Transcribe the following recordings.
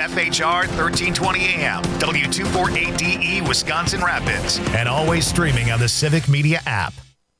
FHR 1320 AM, W248DE Wisconsin Rapids, and always streaming on the Civic Media app.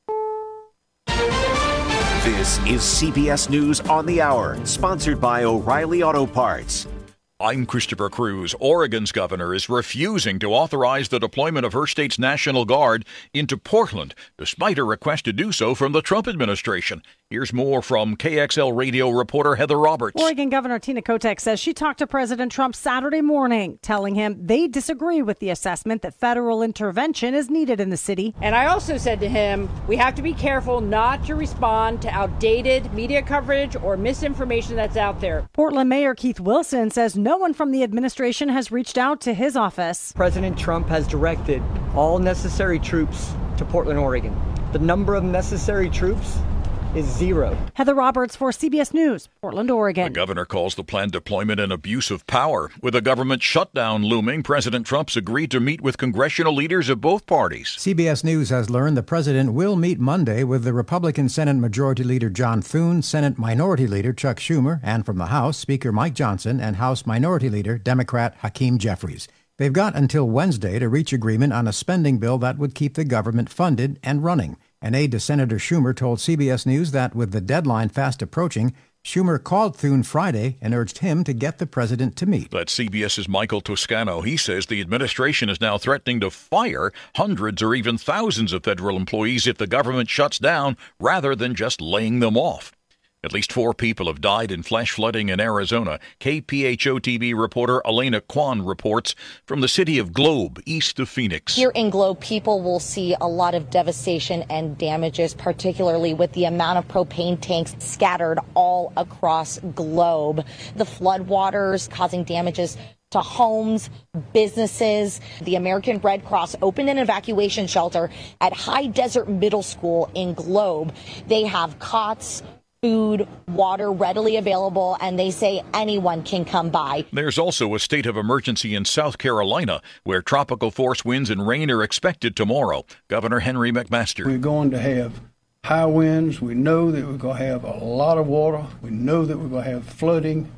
This is CBS News on the Hour, sponsored by O'Reilly Auto Parts. I'm Christopher Cruz. Oregon's governor is refusing to authorize the deployment of her state's National Guard into Portland, despite a request to do so from the Trump administration. Here's more from KXL radio reporter Heather Roberts. Oregon Governor Tina Kotek says she talked to President Trump Saturday morning, telling him they disagree with the assessment that federal intervention is needed in the city. And I also said to him, we have to be careful not to respond to outdated media coverage or misinformation that's out there. Portland Mayor Keith Wilson says no one from the administration has reached out to his office. President Trump has directed all necessary troops to Portland, Oregon. The number of necessary troops is 0. Heather Roberts for CBS News, Portland, Oregon. The governor calls the planned deployment an abuse of power. With a government shutdown looming, President Trump's agreed to meet with congressional leaders of both parties. CBS News has learned the president will meet Monday with the Republican Senate Majority Leader John Thune, Senate Minority Leader Chuck Schumer, and from the House, Speaker Mike Johnson, and House Minority Leader Democrat Hakeem Jeffries. They've got until Wednesday to reach agreement on a spending bill that would keep the government funded and running. An aide to Senator Schumer told CBS News that with the deadline fast approaching, Schumer called Thune Friday and urged him to get the president to meet. That's CBS's Michael Toscano. He says the administration is now threatening to fire hundreds or even thousands of federal employees if the government shuts down rather than just laying them off. At least 4 people have died in flash flooding in Arizona. KPHO-TV reporter Elena Kwan reports from the city of Globe, east of Phoenix. Here in Globe, people will see a lot of devastation and damages, particularly with the amount of propane tanks scattered all across Globe. The floodwaters causing damages to homes, businesses. The American Red Cross opened an evacuation shelter at High Desert Middle School in Globe. They have cots, food, water readily available, and they say anyone can come by. There's also a state of emergency in South Carolina, where tropical force winds and rain are expected tomorrow. Governor Henry McMaster. We're going to have high winds. We know that we're going to have a lot of water. We know that we're going to have flooding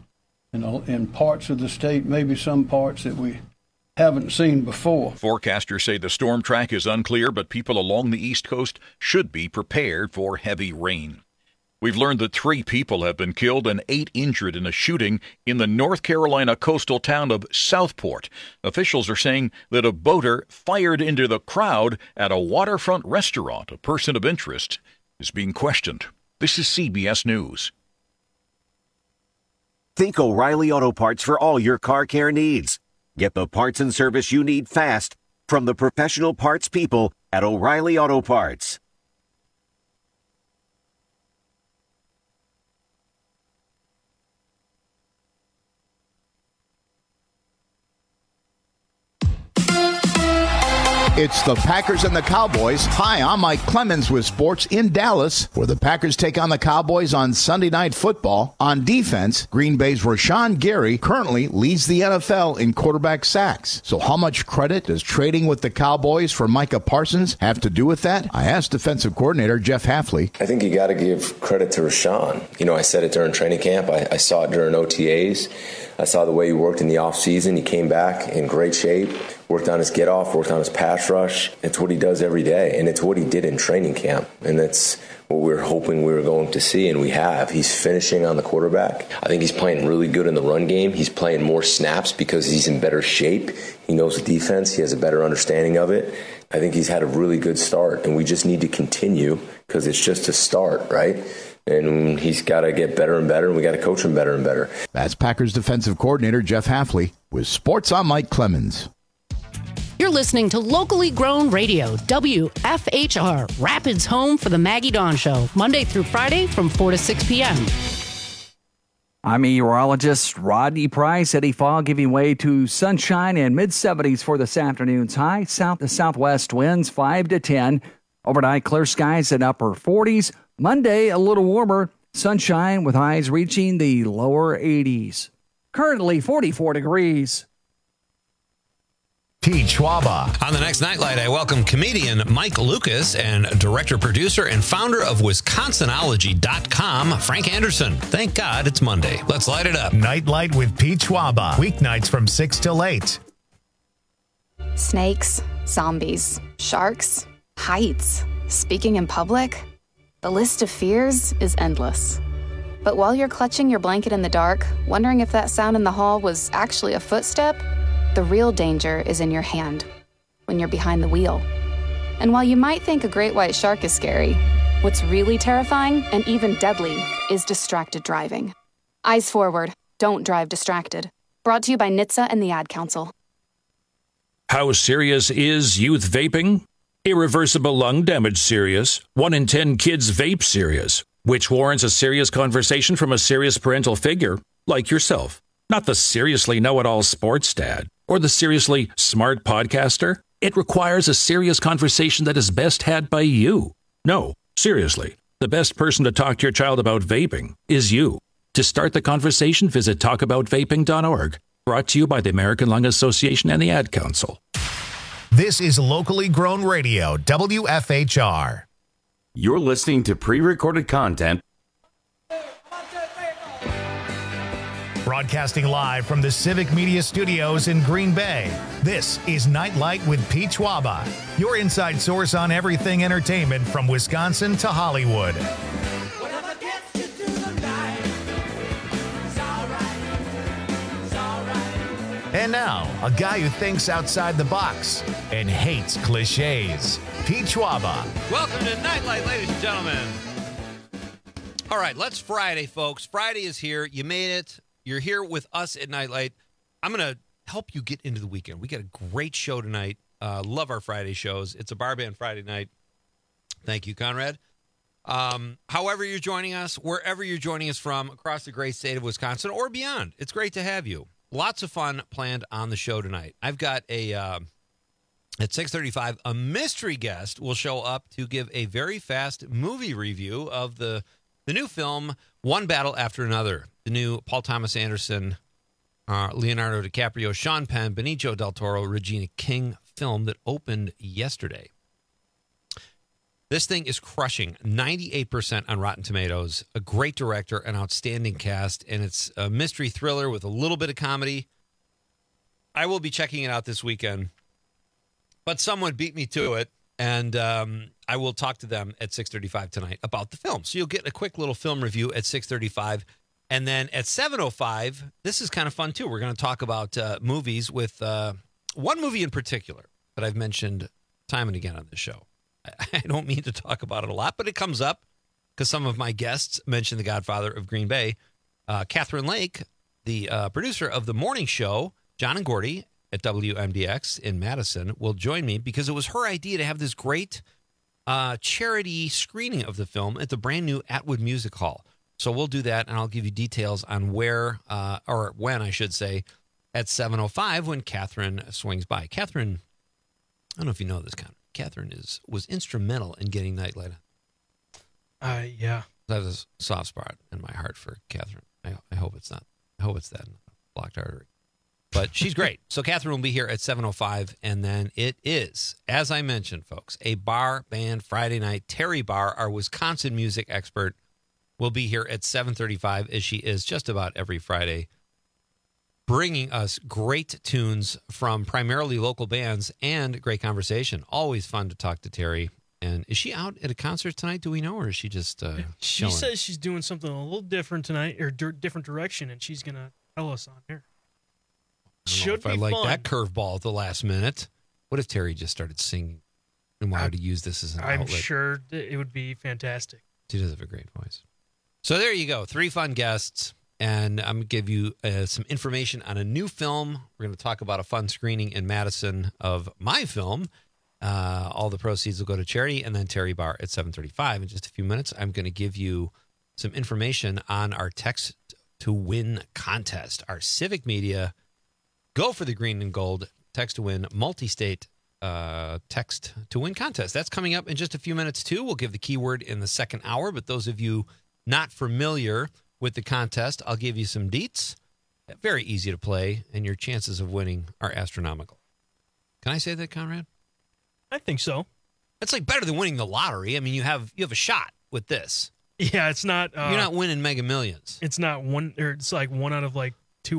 in parts of the state, maybe some parts that we haven't seen before. Forecasters say the storm track is unclear, but people along the East Coast should be prepared for heavy rain. We've learned that 3 people have been killed and 8 injured in a shooting in the North Carolina coastal town of Southport. Officials are saying that a boater fired into the crowd at a waterfront restaurant. A person of interest is being questioned. This is CBS News. Think O'Reilly Auto Parts for all your car care needs. Get the parts and service you need fast from the professional parts people at O'Reilly Auto Parts. It's the Packers and the Cowboys. Hi, I'm Mike Clemens with sports in Dallas, where the Packers take on the Cowboys on Sunday Night Football. On defense, Green Bay's Rashawn Gary currently leads the NFL in quarterback sacks. So how much credit does trading with the Cowboys for Micah Parsons have to do with that? I asked defensive coordinator Jeff Hafley. I think you got to give credit to Rashawn. You know, I said it during training camp. I saw it during OTAs. I saw the way he worked in the offseason. He came back in great shape, worked on his get-off, worked on his pass rush. It's what he does every day, and it's what he did in training camp. And that's what we were hoping we were going to see, and we have. He's finishing on the quarterback. I think he's playing really good in the run game. He's playing more snaps because he's in better shape. He knows the defense. He has a better understanding of it. I think he's had a really good start, and we just need to continue because it's just a start, right? And he's got to get better and better, and we got to coach him better and better. That's Packers defensive coordinator Jeff Hafley with Sports. I'm Mike Clemens. You're listening to locally grown radio, WFHR, Rapids' home for the Maggie Dawn Show, Monday through Friday from 4 to 6 p.m. I'm meteorologist Rodney Price. Heavy fog giving way to sunshine and mid-70s for this afternoon's high. South to southwest winds 5 to 10. Overnight clear skies and upper 40s. Monday, a little warmer. Sunshine with highs reaching the lower 80s. Currently 44 degrees. Pete Schwaba. On the next Nightlight, I welcome comedian Mike Lucas and director, producer, and founder of Wisconsinology.com, Frank Anderson. Thank God it's Monday. Let's light it up. Nightlight with Pete Schwaba. Weeknights from 6 till 8. Snakes, zombies, sharks, heights, speaking in public. The list of fears is endless. But while you're clutching your blanket in the dark, wondering if that sound in the hall was actually a footstep, the real danger is in your hand, when you're behind the wheel. And while you might think a great white shark is scary, what's really terrifying and even deadly is distracted driving. Eyes forward, don't drive distracted. Brought to you by NHTSA and the Ad Council. How serious is youth vaping? Irreversible lung damage serious. 1 in 10 kids vape serious, which warrants a serious conversation from a serious parental figure like yourself. Not the seriously know-it-all sports dad or the seriously smart podcaster. It requires a serious conversation that is best had by you. No, seriously, the best person to talk to your child about vaping is you. To start the conversation, visit talkaboutvaping.org. Brought to you by the American Lung Association and the Ad Council. This is locally grown radio, WFHR. You're listening to pre-recorded content. Broadcasting live from the Civic Media Studios in Green Bay, this is Nightlight with Pete Schwaba, your inside source on everything entertainment from Wisconsin to Hollywood. And now, a guy who thinks outside the box and hates cliches, Pete Schwaba. Welcome to Nightlight, ladies and gentlemen. All right, let's Friday, folks. Friday is here. You made it. You're here with us at Nightlight. I'm going to help you get into the weekend. We got a great show tonight. Love our Friday shows. It's a bar band Friday night. Thank you, Conrad. However you're joining us, wherever you're joining us from, across the great state of Wisconsin or beyond, it's great to have you. Lots of fun planned on the show tonight. I've got at 6:35, a mystery guest will show up to give a very fast movie review of the new film, One Battle After Another. The new Paul Thomas Anderson, Leonardo DiCaprio, Sean Penn, Benicio del Toro, Regina King film that opened yesterday. This thing is crushing 98% on Rotten Tomatoes. A great director, an outstanding cast, and it's a mystery thriller with a little bit of comedy. I will be checking it out this weekend, but someone beat me to it, and I will talk to them at 6:35 tonight about the film. So you'll get a quick little film review at 6:35, and then at 7:05, this is kind of fun too. We're going to talk about movies with one movie in particular that I've mentioned time and again on this show. I don't mean to talk about it a lot, but it comes up because some of my guests mentioned The Godfather of Green Bay. Catherine Lake, the producer of the morning show, John and Gordy at WMDX in Madison, will join me because it was her idea to have this great charity screening of the film at the brand new Atwood Music Hall. So we'll do that, and I'll give you details on where, or when, I should say, at 7:05 when Catherine swings by. Catherine, I don't know if you know this, Catherine was instrumental in getting Nightlight. Yeah. I have a soft spot in my heart for Catherine. I hope it's not. I hope it's that blocked artery. But she's great. So Catherine will be here at 7:05, and then it is, as I mentioned, folks, a bar band Friday night. Terry Barr, our Wisconsin music expert, will be here at 7:35, as she is just about every Friday, bringing us great tunes from primarily local bands and great conversation. Always fun to talk to Terry. And is she out at a concert tonight? Do we know, or is she just She chilling? says she's doing something a little different tonight, or different direction, and she's going to tell us on here. Should be like that curveball at the last minute. What if Terry just started singing and wanted to use this as an outlet? I'm sure it would be fantastic. She does have a great voice. So there you go. 3 fun guests. And I'm going to give you some information on a new film. We're going to talk about a fun screening in Madison of my film. All the proceeds will go to charity. And then Terry Barr at 7:35. In just a few minutes, I'm going to give you some information on our Text to Win contest. Our Civic Media Go for the Green and Gold Text to Win multi-state Text to Win contest. That's coming up in just a few minutes, too. We'll give the keyword in the second hour. But those of you not familiar with the contest, I'll give you some deets. Very easy to play, and your chances of winning are astronomical. Can I say that, Conrad? I think so. It's like better than winning the lottery. I mean, you have a shot with this. Yeah, it's not. You're not winning Mega Millions. It's not one, or it's like one out of like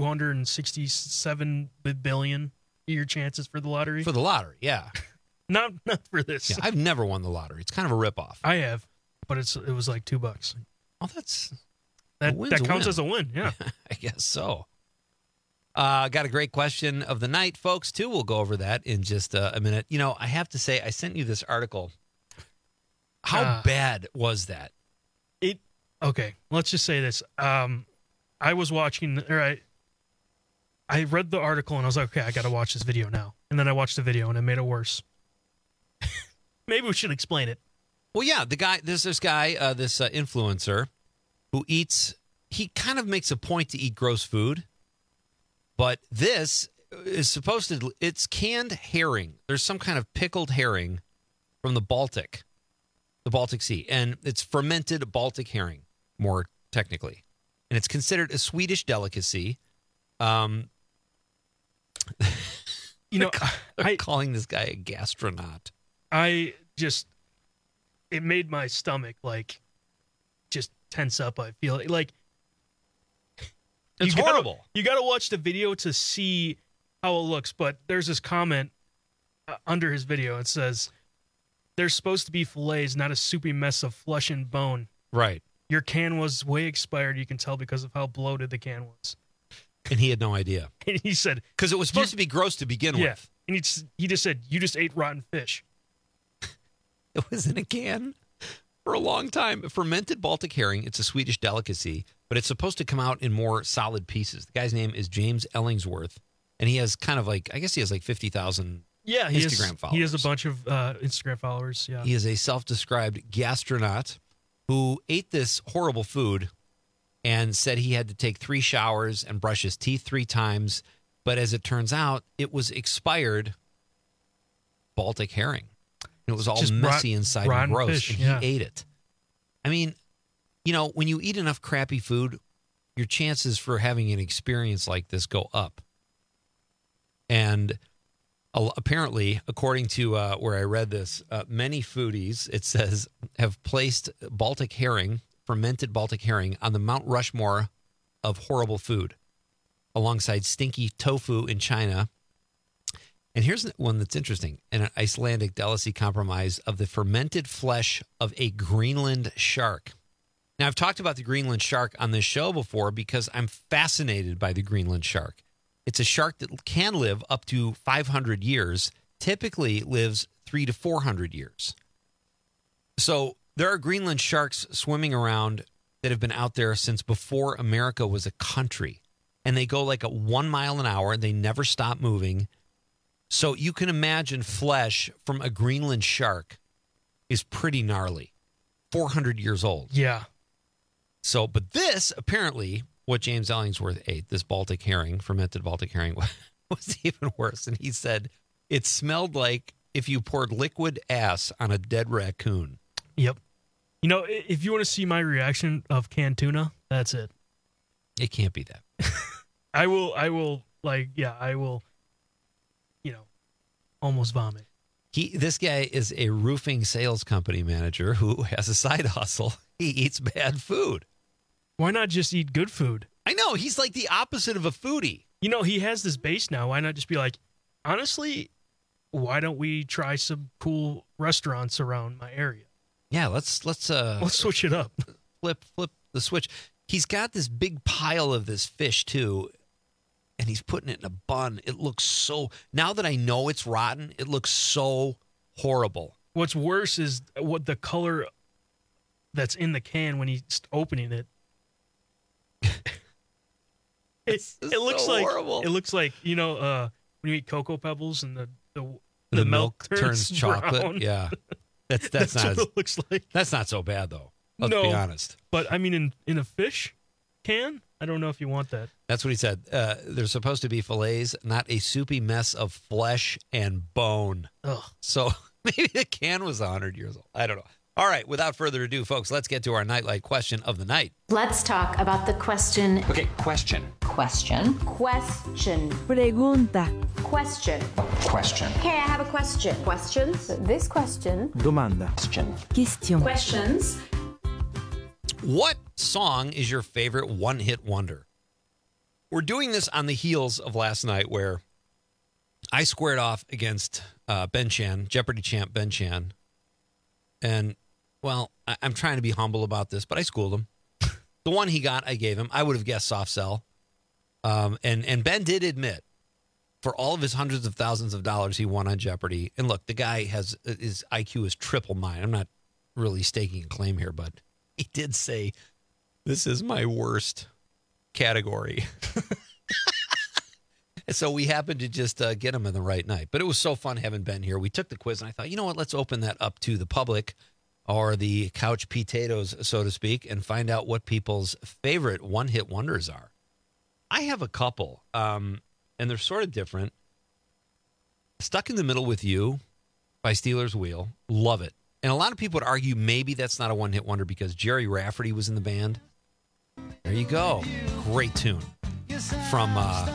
267 billion your chances for the lottery. For the lottery, yeah. not for this. Yeah, I've never won the lottery. It's kind of a ripoff. I have, but it was like $2. Oh, that counts as a win. Yeah, I guess so. Got a great question of the night, folks, too. We'll go over that in just a minute. You know, I have to say, I sent you this article. How bad was that? Okay, let's just say this. I was watching, or I read the article and I was like, okay, I got to watch this video now. And then I watched the video and it made it worse. Maybe we should explain it. Well, yeah, this influencer who eats, he kind of makes a point to eat gross food, but this is it's canned herring. There's some kind of pickled herring from the Baltic Sea, and it's fermented Baltic herring, more technically. And it's considered a Swedish delicacy. I'm calling this guy a gastronaut. It made my stomach just tense up. I feel like it's horrible. You got to watch the video to see how it looks. But there's this comment under his video. It says, "There's supposed to be fillets, not a soupy mess of flesh and bone." Right. Your can was way expired. You can tell because of how bloated the can was. And he had no idea. And he said, because it was supposed to be gross to begin with. And he just said, "You just ate rotten fish." It was in a can for a long time. Fermented Baltic herring. It's a Swedish delicacy, but it's supposed to come out in more solid pieces. The guy's name is James Ellingsworth, and he has kind of like 50,000 Instagram followers. He has a bunch of Instagram followers. Yeah. He is a self-described gastronaut who ate this horrible food and said he had to take 3 showers and brush his teeth 3 times. But as it turns out, it was expired Baltic herring. It was all just messy inside and gross, fish, and he ate it. I mean, when you eat enough crappy food, your chances for having an experience like this go up. And apparently, according to where I read this, many foodies, it says, have placed Baltic herring, fermented Baltic herring, on the Mount Rushmore of horrible food, alongside stinky tofu in China. And here's one that's interesting. An Icelandic delicacy compromise of the fermented flesh of a Greenland shark. Now, I've talked about the Greenland shark on this show before because I'm fascinated by the Greenland shark. It's a shark that can live up to 500 years, typically lives 300 to 400 years. So there are Greenland sharks swimming around that have been out there since before America was a country. And they go like at 1 mile an hour. They never stop moving. So you can imagine flesh from a Greenland shark is pretty gnarly. 400 years old. Yeah. So, but this, apparently, what James Ellingsworth ate, this Baltic herring, fermented Baltic herring, was even worse. And he said it smelled like if you poured liquid ass on a dead raccoon. Yep. If you want to see my reaction of canned tuna, that's it. It can't be that. I will, almost vomit. This guy is a roofing sales company manager who has a side hustle. He eats bad food. Why not just eat good food? I know. He's like the opposite of a foodie. He has this base now. Why not just be like, honestly, why don't we try some cool restaurants around my area? Yeah, let's switch it up. Flip the switch. He's got this big pile of this fish too, and he's putting it in a bun. It looks so, now that I know it's rotten, it looks so horrible. What's worse is what the color that's in the can when he's opening it. It looks so like horrible. It looks like when you eat Cocoa Pebbles and the milk turns chocolate. brown. Yeah, that's not. What it looks like. That's not so bad though. Let's be honest. But I mean, in a fish can, I don't know if you want that. That's what he said. They're supposed to be fillets, not a soupy mess of flesh and bone. Ugh. So maybe the can was 100 years old. I don't know. All right, without further ado, folks, let's get to our Nightlight question of the night. Let's talk about the question. Okay, question. Question. Pregunta. Question. Question. Okay, I have a question. Questions? This question. Domanda. Question. Questions. What song is your favorite one-hit wonder? We're doing this on the heels of last night where I squared off against Ben Chan, Jeopardy champ Ben Chan. And, well, I'm trying to be humble about this, but I schooled him. The one he got, I gave him. I would have guessed Soft Cell. And Ben did admit, for all of his hundreds of thousands of dollars he won on Jeopardy, and look, the guy has, his IQ is triple mine. I'm not really staking a claim here, but he did say, this is my worst category. And so we happened to just get him in the right night. But it was so fun having Ben here. We took the quiz, and I thought, you know what, let's open that up to the public, or the couch potatoes, so to speak, and find out what people's favorite one-hit wonders are. I have a couple, and they're sort of different. Stuck in the Middle with You by Steelers Wheel. Love it. And a lot of people would argue maybe that's not a one-hit wonder because Jerry Rafferty was in the band. There you go. Great tune. From,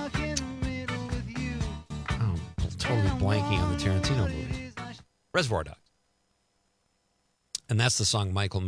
totally blanking on the Tarantino movie. Reservoir Dogs. And that's the song Michael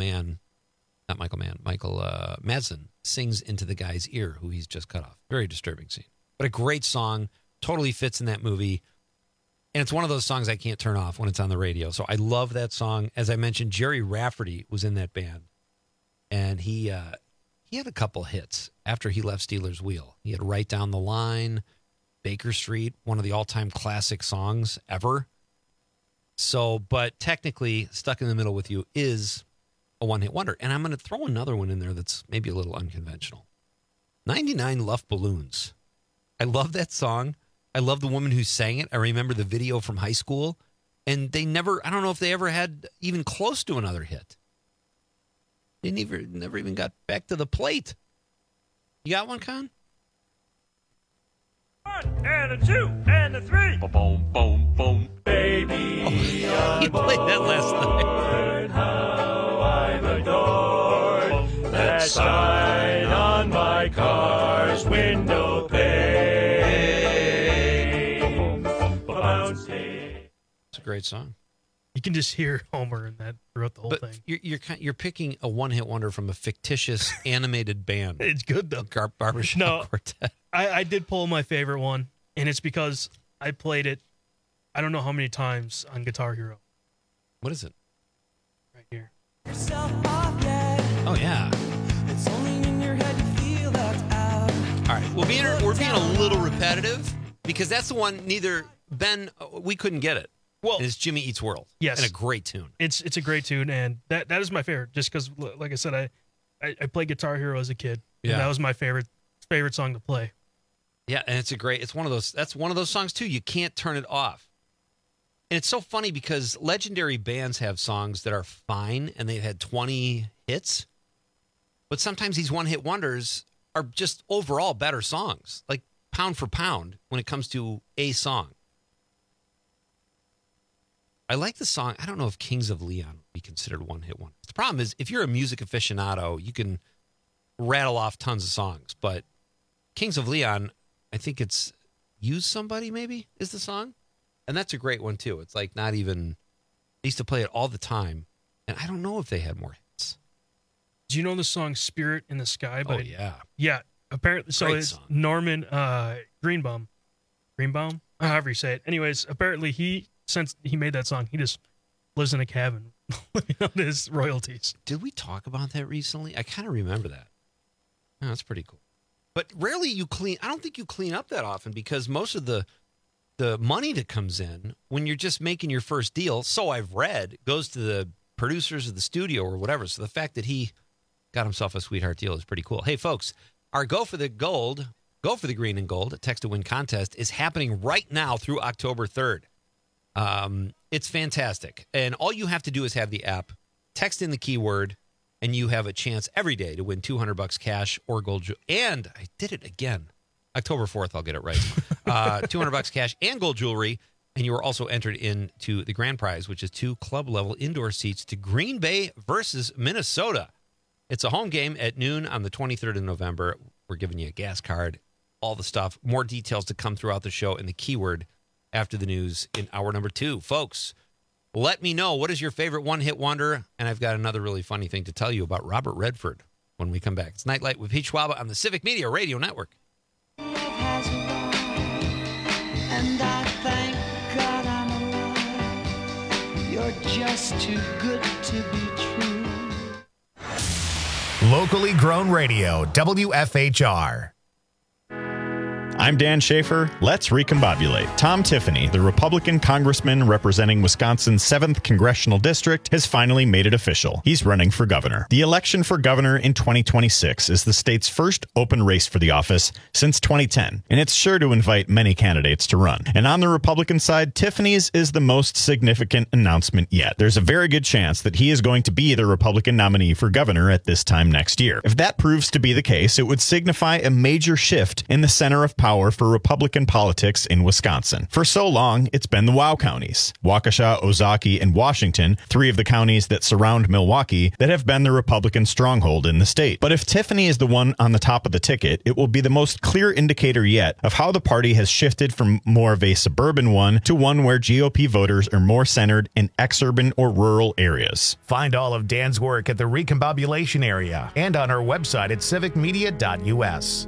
Madsen sings into the guy's ear who he's just cut off. Very disturbing scene. But a great song. Totally fits in that movie. And it's one of those songs I can't turn off when it's on the radio. So I love that song. As I mentioned, Jerry Rafferty was in that band. And he had a couple hits after he left Steelers Wheel. He had Right Down the Line, Baker Street, one of the all-time classic songs ever. So, but technically, Stuck in the Middle with You is a one-hit wonder. And I'm going to throw another one in there that's maybe a little unconventional. 99 Luft Balloons. I love that song. I love the woman who sang it. I remember the video from high school. And they never, I don't know if they ever had even close to another hit. They never even got back to the plate. You got one, Con? 1 and a 2 and a 3. Boom, boom, boom. Baby, you played that last night. How I'm adored. That sign on my car's window pane. It's a great song. You can just hear Homer in that throughout the whole thing. You're picking a one-hit wonder from a fictitious animated band. It's good, though. Barbershop Quartet. I did pull my favorite one, and it's because I played it, I don't know how many times on Guitar Hero. What is it? Right here. Oh, yeah. All right. We're being a little repetitive because that's the one we couldn't get it. Well, it's Jimmy Eats World. Yes. And a great tune. It's a great tune, and that is my favorite, just because, like I said, I played Guitar Hero as a kid, and that was my favorite song to play. Yeah, and that's one of those songs, too. You can't turn it off. And it's so funny because legendary bands have songs that are fine, and they've had 20 hits, but sometimes these one-hit wonders are just overall better songs, like pound for pound when it comes to a song. I like the song. I don't know if Kings of Leon would be considered one-hit wonder. The problem is, if you're a music aficionado, you can rattle off tons of songs. But Kings of Leon, I think it's Use Somebody, maybe, is the song. And that's a great one, too. It's like not even... I used to play it all the time, and I don't know if they had more hits. Do you know the song Spirit in the Sky? Oh, yeah. Yeah, apparently. So Great it's song. Norman Greenbaum, however you say it. Anyways, apparently since he made that song, he just lives in a cabin living on his royalties. Did we talk about that recently? I kind of remember that. Oh, that's pretty cool. But rarely I don't think you clean up that often because most of the money that comes in when you're just making your first deal, so I've read, goes to the producers of the studio or whatever. So the fact that he got himself a sweetheart deal is pretty cool. Hey, folks, our Go for the Green and Gold Text to Win contest is happening right now through October 3rd. It's fantastic. And all you have to do is have the app, text in the keyword, and you have a chance every day to win $200 cash or gold. And I did it again. October 4th, I'll get it right. $200 cash and gold jewelry. And you are also entered into the grand prize, which is 2 club-level indoor seats to Green Bay versus Minnesota. It's a home game at noon on the 23rd of November. We're giving you a gas card, all the stuff. More details to come throughout the show, and the keyword after the news in hour number 2. Folks, let me know, what is your favorite one-hit wonder? And I've got another really funny thing to tell you about Robert Redford when we come back. It's Nightlight with Pete Schwaba on the Civic Media Radio Network. And I thank God I'm alive. You're just too good to be true. Locally grown radio, WFHR. I'm Dan Schaefer. Let's recombobulate. Tom Tiffany, the Republican congressman representing Wisconsin's 7th congressional district, has finally made it official. He's running for governor. The election for governor in 2026 is the state's first open race for the office since 2010, and it's sure to invite many candidates to run. And on the Republican side, Tiffany's is the most significant announcement yet. There's a very good chance that he is going to be the Republican nominee for governor at this time next year. If that proves to be the case, it would signify a major shift in the center of power for Republican politics in Wisconsin. For so long, it's been the WOW counties, Waukesha, Ozaukee, and Washington, 3 of the counties that surround Milwaukee, that have been the Republican stronghold in the state. But if Tiffany is the one on the top of the ticket, it will be the most clear indicator yet of how the party has shifted from more of a suburban one to one where GOP voters are more centered in exurban or rural areas. Find all of Dan's work at the Recombobulation area and on our website at civicmedia.us.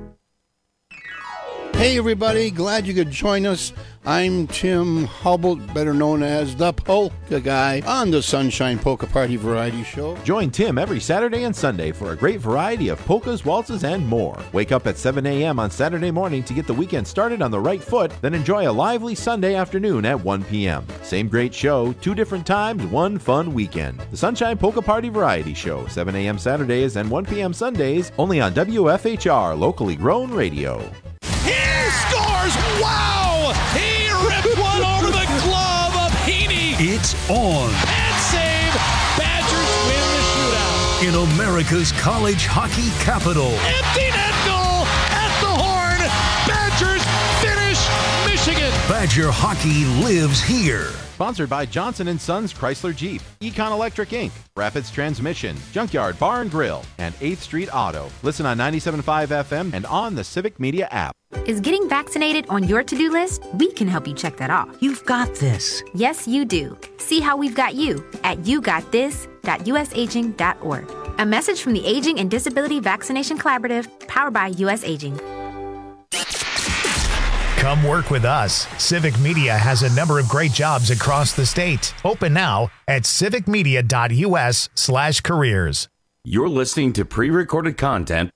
Hey everybody, glad you could join us. I'm Tim Hubble, better known as the Polka Guy, on the Sunshine Polka Party Variety Show. Join Tim every Saturday and Sunday for a great variety of polkas, waltzes, and more. Wake up at 7 a.m. on Saturday morning to get the weekend started on the right foot, then enjoy a lively Sunday afternoon at 1 p.m. Same great show, 2 different times, 1 fun weekend. The Sunshine Polka Party Variety Show, 7 a.m. Saturdays and 1 p.m. Sundays, only on WFHR, locally grown radio. He scores! Wow! He ripped one over the glove of Heaney. It's on. And save. Badgers win the shootout. In America's college hockey capital. Empty net goal at the horn. Badgers finish Michigan. Badger hockey lives here. Sponsored by Johnson & Sons Chrysler Jeep, Econ Electric Inc., Rapids Transmission, Junkyard Bar and Grill, and 8th Street Auto. Listen on 97.5 FM and on the Civic Media app. Is getting vaccinated on your to-do list? We can help you check that off. You've got this. Yes, you do. See how we've got you at yougotthis.usaging.org. A message from the Aging and Disability Vaccination Collaborative, powered by U.S. Aging. Come work with us. Civic Media has a number of great jobs across the state. Open now at civicmedia.us/careers. You're listening to pre-recorded content.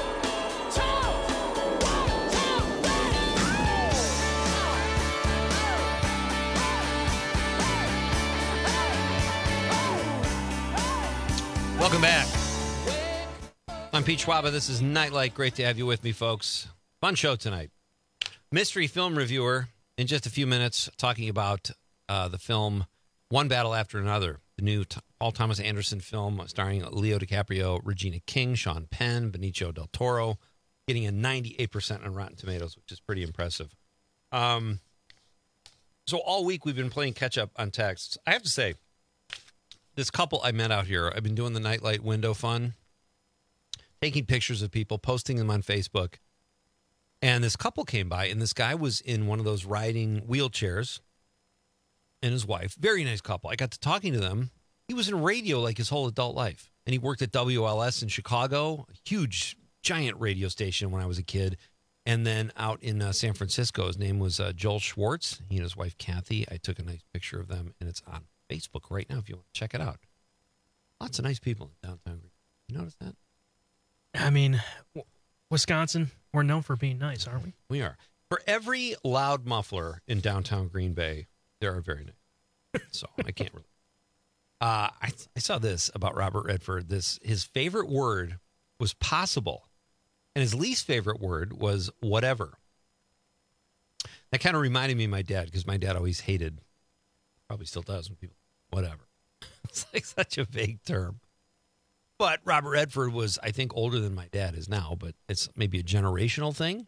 Welcome back. I'm Pete Schwaba. This is Nightlight. Great to have you with me, folks. Fun show tonight. Mystery film reviewer in just a few minutes talking about the film One Battle After Another, the new Paul Thomas Anderson film starring Leo DiCaprio, Regina King, Sean Penn, Benicio del Toro, getting a 98% on Rotten Tomatoes, which is pretty impressive. So all week we've been playing catch-up on texts. I have to say, this couple I met out here, I've been doing the Nightlight window fun, taking pictures of people, posting them on Facebook. And this couple came by, and this guy was in one of those riding wheelchairs, and his wife. Very nice couple. I got to talking to them. He was in radio like his whole adult life, and he worked at WLS in Chicago, a huge, giant radio station when I was a kid. And then out in San Francisco, his name was Joel Schwartz. He and his wife, Kathy. I took a nice picture of them, and it's on Facebook right now if you want to check it out. Lots of nice people in downtown Green. You notice that? I mean, Wisconsin, we're known for being nice, aren't we? We are. For every loud muffler in downtown Green Bay, there are very nice. So I can't really. I saw this about Robert Redford. His favorite word was possible, and his least favorite word was whatever. That kind of reminded me of my dad, because my dad always hated, probably still does, when people, whatever. It's like such a vague term. But Robert Redford was, I think, older than my dad is now, but it's maybe a generational thing.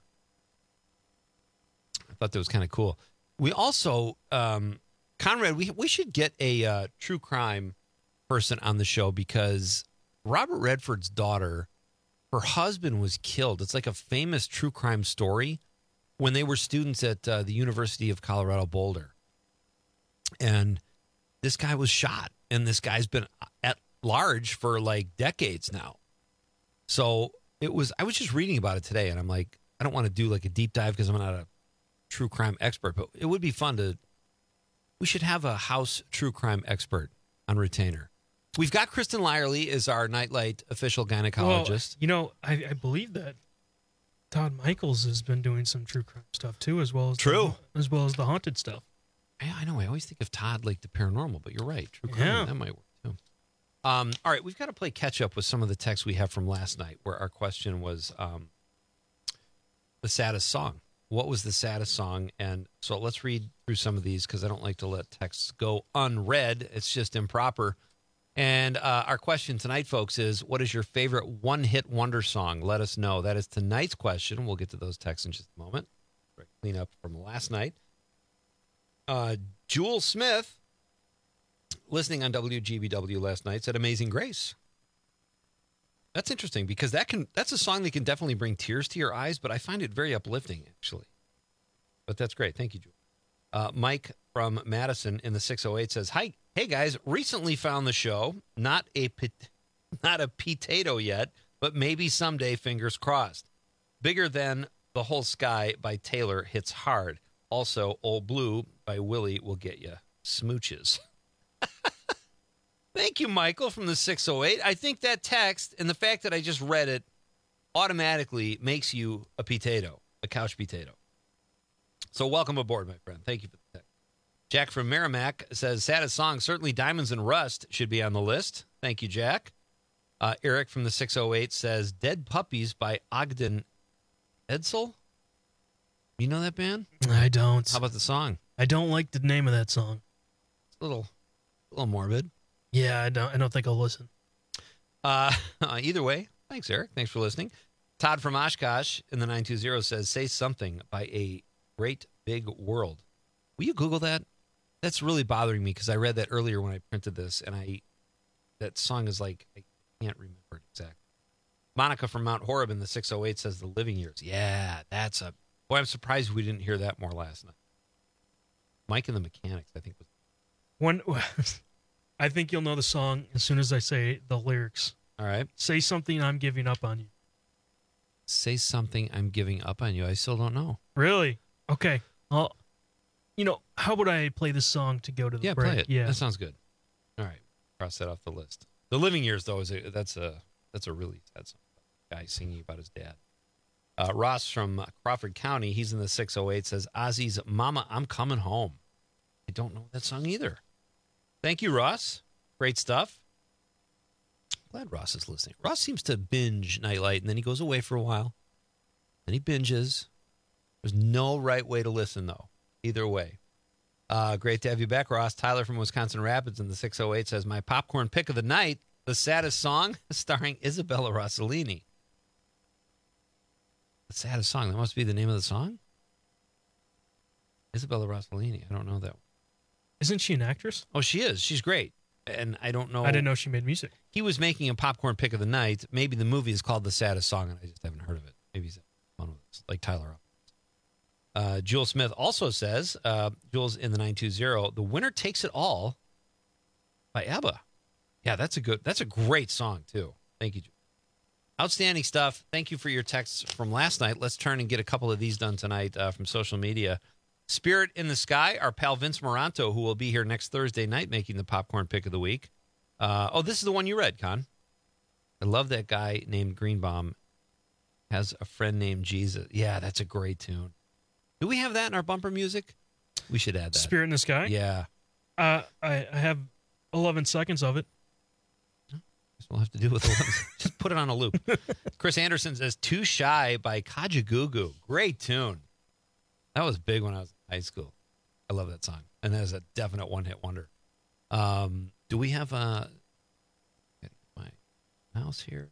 I thought that was kind of cool. We also, Conrad, we should get a true crime person on the show, because Robert Redford's daughter, her husband was killed. It's like a famous true crime story. when they were students at the University of Colorado Boulder. And this guy was shot, and this guy's been at large for like decades now. So I was just reading about it today, and I'm like, I don't want to do like a deep dive because I'm not a true crime expert, but it would be fun we should have a house true crime expert on retainer. We've got Kristen Lyerly as our Nightlight official gynecologist. Well, I believe that Todd Michaels has been doing some true crime stuff too, as well as the haunted stuff. I know. I always think of Todd like the paranormal, but you're right. True crime, that might work too. All right, we've got to play catch up with some of the texts we have from last night, where our question was the saddest song. What was the saddest song? And so let's read through some of these because I don't like to let texts go unread. It's just improper. And our question tonight, folks, is what is your favorite one-hit wonder song? Let us know. That is tonight's question. We'll get to those texts in just a moment. Clean up from last night. Jewel Smith, listening on WGBW last night, said Amazing Grace. That's interesting because that's a song that can definitely bring tears to your eyes, but I find it very uplifting, actually. But that's great. Thank you, Jewel. Mike from Madison in the 608 says, Hi, hey guys, recently found the show. Not a potato yet, but maybe someday, fingers crossed. Bigger Than the Whole Sky by Taylor hits hard. Also, Old Blue by Willie will get you smooches. Thank you, Michael, from the 608. I think that text and the fact that I just read it automatically makes you a potato, a couch potato. So welcome aboard, my friend. Thank you for the text. Jack from Merrimack says, saddest song, certainly Diamonds and Rust should be on the list. Thank you, Jack. Eric from the 608 says, Dead Puppies by Ogden Edsel. You know that band? I don't. How about the song? I don't like the name of that song. It's a little morbid. Yeah, I don't think I'll listen. Either way, thanks, Eric. Thanks for listening. Todd from Oshkosh in the 920 says, Say Something by A Great Big World. Will you Google that? That's really bothering me because I read that earlier when I printed this, and that song is like, I can't remember it exactly. Monica from Mount Horeb in the 608 says The Living Years. Yeah, boy, I'm surprised we didn't hear that more last night. Mike and the Mechanics, I think. I think you'll know the song as soon as I say the lyrics. All right. Say Something, I'm Giving Up on You. Say Something, I'm Giving Up on You. I still don't know. Really? Okay. Well, how would I play this song to go to the break? Play it. Yeah, that sounds good. All right, cross that off the list. The Living Years, though, that's a really sad song. Guy singing about his dad. Ross from Crawford County, he's in the 608, says Ozzy's "Mama, I'm Coming Home." I don't know that song either. Thank you, Ross. Great stuff. Glad Ross is listening. Ross seems to binge Nightlight, and then he goes away for a while. Then he binges. There's no right way to listen, though. Either way. Great to have you back, Ross. Tyler from Wisconsin Rapids in the 608 says, my popcorn pick of the night, The Saddest Song, starring Isabella Rossellini. The Saddest Song. That must be the name of the song? Isabella Rossellini. I don't know that one. Isn't she an actress? Oh, she is. She's great. And I don't know. I didn't know she made music. He was making a popcorn pick of the night. Maybe the movie is called The Saddest Song, and I just haven't heard of it. Maybe he's one of those, like Tyler. Jewel Smith also says, Jewel's in the 920, The Winner Takes It All by ABBA. Yeah, that's a great song, too. Thank you, Jewel. Outstanding stuff. Thank you for your texts from last night. Let's turn and get a couple of these done tonight from social media. Spirit in the Sky, our pal Vince Moranto, who will be here next Thursday night making the popcorn pick of the week. This is the one you read, Con. I love that guy named Greenbaum has a friend named Jesus. Yeah, that's a great tune. Do we have that in our bumper music? We should add that. Spirit in the Sky? Yeah. I have 11 seconds of it. We'll have to do with 11. Just put it on a loop. Chris Anderson says, Too Shy by Kajagoogoo. Great tune. That was big when I was in high school. I love that song. And that is a definite one-hit wonder. Do we have my mouse here?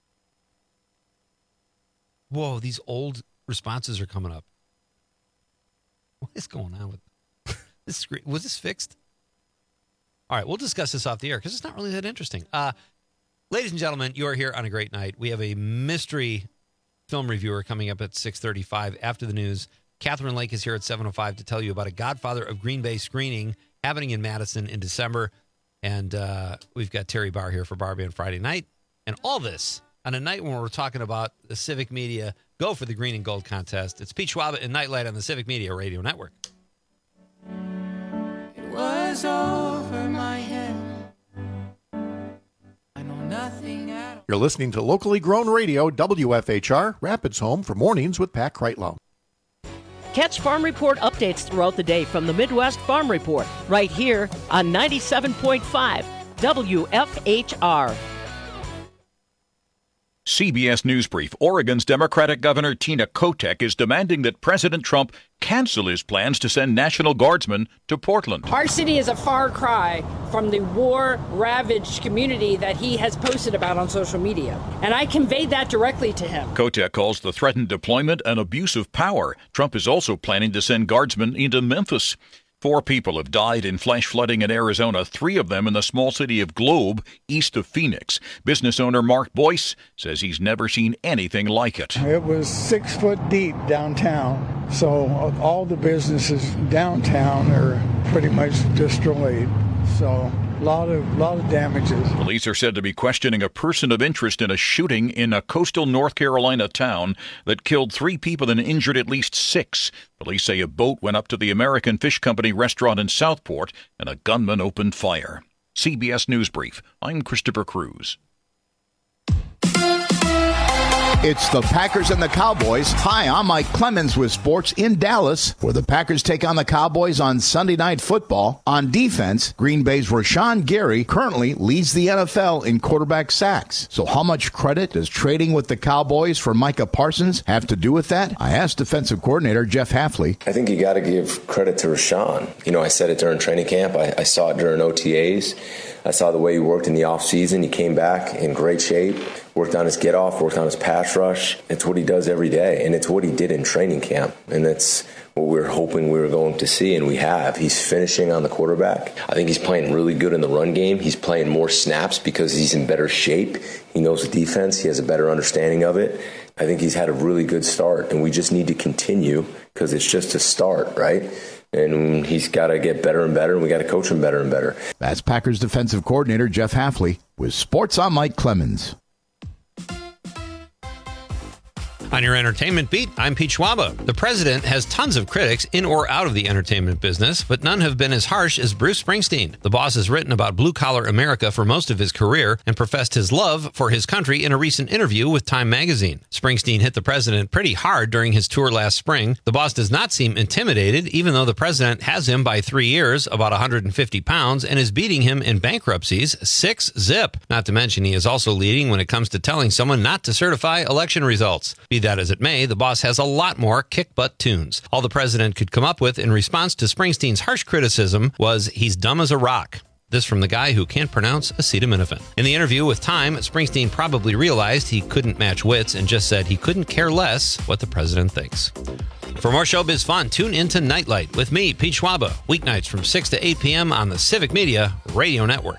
Whoa, these old responses are coming up. What is going on with this screen? Was this fixed? All right, we'll discuss this off the air because it's not really that interesting. Ladies and gentlemen, you are here on a great night. We have a mystery film reviewer coming up at 6:35 after the news. Catherine Lake is here at 7:05 to tell you about a Godfather of Green Bay screening happening in Madison in December. And we've got Terry Barr here for Bar Band Friday night. And all this on a night when we're talking about the Civic Media Go for the Green and Gold contest. It's Pete Schwab and Nightlight on the Civic Media Radio Network. It was over my head. I know nothing at all. You're listening to locally grown radio, WFHR, Rapids Home for Mornings with Pat Kreitlow. Catch Farm Report updates throughout the day from the Midwest Farm Report, right here on 97.5 WFHR. CBS News Brief. Oregon's Democratic Governor Tina Kotek is demanding that President Trump cancel his plans to send National Guardsmen to Portland. Our city is a far cry from the war-ravaged community that he has posted about on social media, and I conveyed that directly to him. Kotek calls the threatened deployment an abuse of power. Trump is also planning to send Guardsmen into Memphis. 4 people have died in flash flooding in Arizona, 3 of them in the small city of Globe, east of Phoenix. Business owner Mark Boyce says he's never seen anything like it. It was 6 foot deep downtown, so all the businesses downtown are pretty much destroyed. So a lot of damages. Police are said to be questioning a person of interest in a shooting in a coastal North Carolina town that killed 3 people and injured at least 6. Police say a boat went up to the American Fish Company restaurant in Southport and a gunman opened fire. CBS News Brief. I'm Christopher Cruz. It's the Packers and the Cowboys. Hi, I'm Mike Clemens with sports in Dallas, where the Packers take on the Cowboys on Sunday Night Football. On defense, Green Bay's Rashawn Gary currently leads the NFL in quarterback sacks. So how much credit does trading with the Cowboys for Micah Parsons have to do with that? I asked defensive coordinator Jeff Hafley. I think you got to give credit to Rashawn. I said it during training camp. I saw it during OTAs. I saw the way he worked in the offseason. He came back in great shape, worked on his get-off, worked on his pass rush. It's what he does every day, and it's what he did in training camp. And that's what we were hoping we were going to see, and we have. He's finishing on the quarterback. I think he's playing really good in the run game. He's playing more snaps because he's in better shape. He knows the defense. He has a better understanding of it. I think he's had a really good start, and we just need to continue because it's just a start, right? And he's got to get better and better, and we got to coach him better and better. That's Packers defensive coordinator Jeff Hafley with Sports on Mike Clemens. On your entertainment beat, I'm Pete Schwaba. The president has tons of critics in or out of the entertainment business, but none have been as harsh as Bruce Springsteen. The boss has written about blue-collar America for most of his career and professed his love for his country in a recent interview with Time magazine. Springsteen hit the president pretty hard during his tour last spring. The boss does not seem intimidated, even though the president has him by 3 years, about 150 pounds, and is beating him in bankruptcies 6-0. Not to mention he is also leading when it comes to telling someone not to certify election results. Be that as it may, the boss has a lot more kick-butt tunes. All the president could come up with in response to Springsteen's harsh criticism was, he's dumb as a rock. This from the guy who can't pronounce acetaminophen. In the interview with Time, Springsteen probably realized he couldn't match wits and just said he couldn't care less what the president thinks. For more showbiz fun, tune into Nightlight with me, Pete Schwaba, weeknights from 6 to 8 p.m. on the Civic Media Radio Network.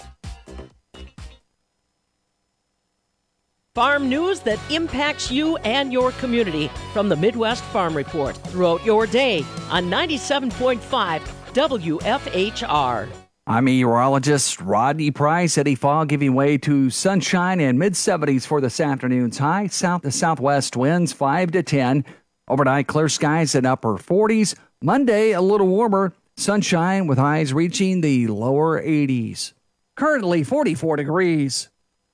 Farm news that impacts you and your community from the Midwest Farm Report throughout your day on 97.5 WFHR. I'm meteorologist Rodney Price. Heavy fog giving way to sunshine and mid-70s for this afternoon's high. South to southwest winds 5 to 10. Overnight clear skies and upper 40s. Monday a little warmer. Sunshine with highs reaching the lower 80s. Currently 44 degrees.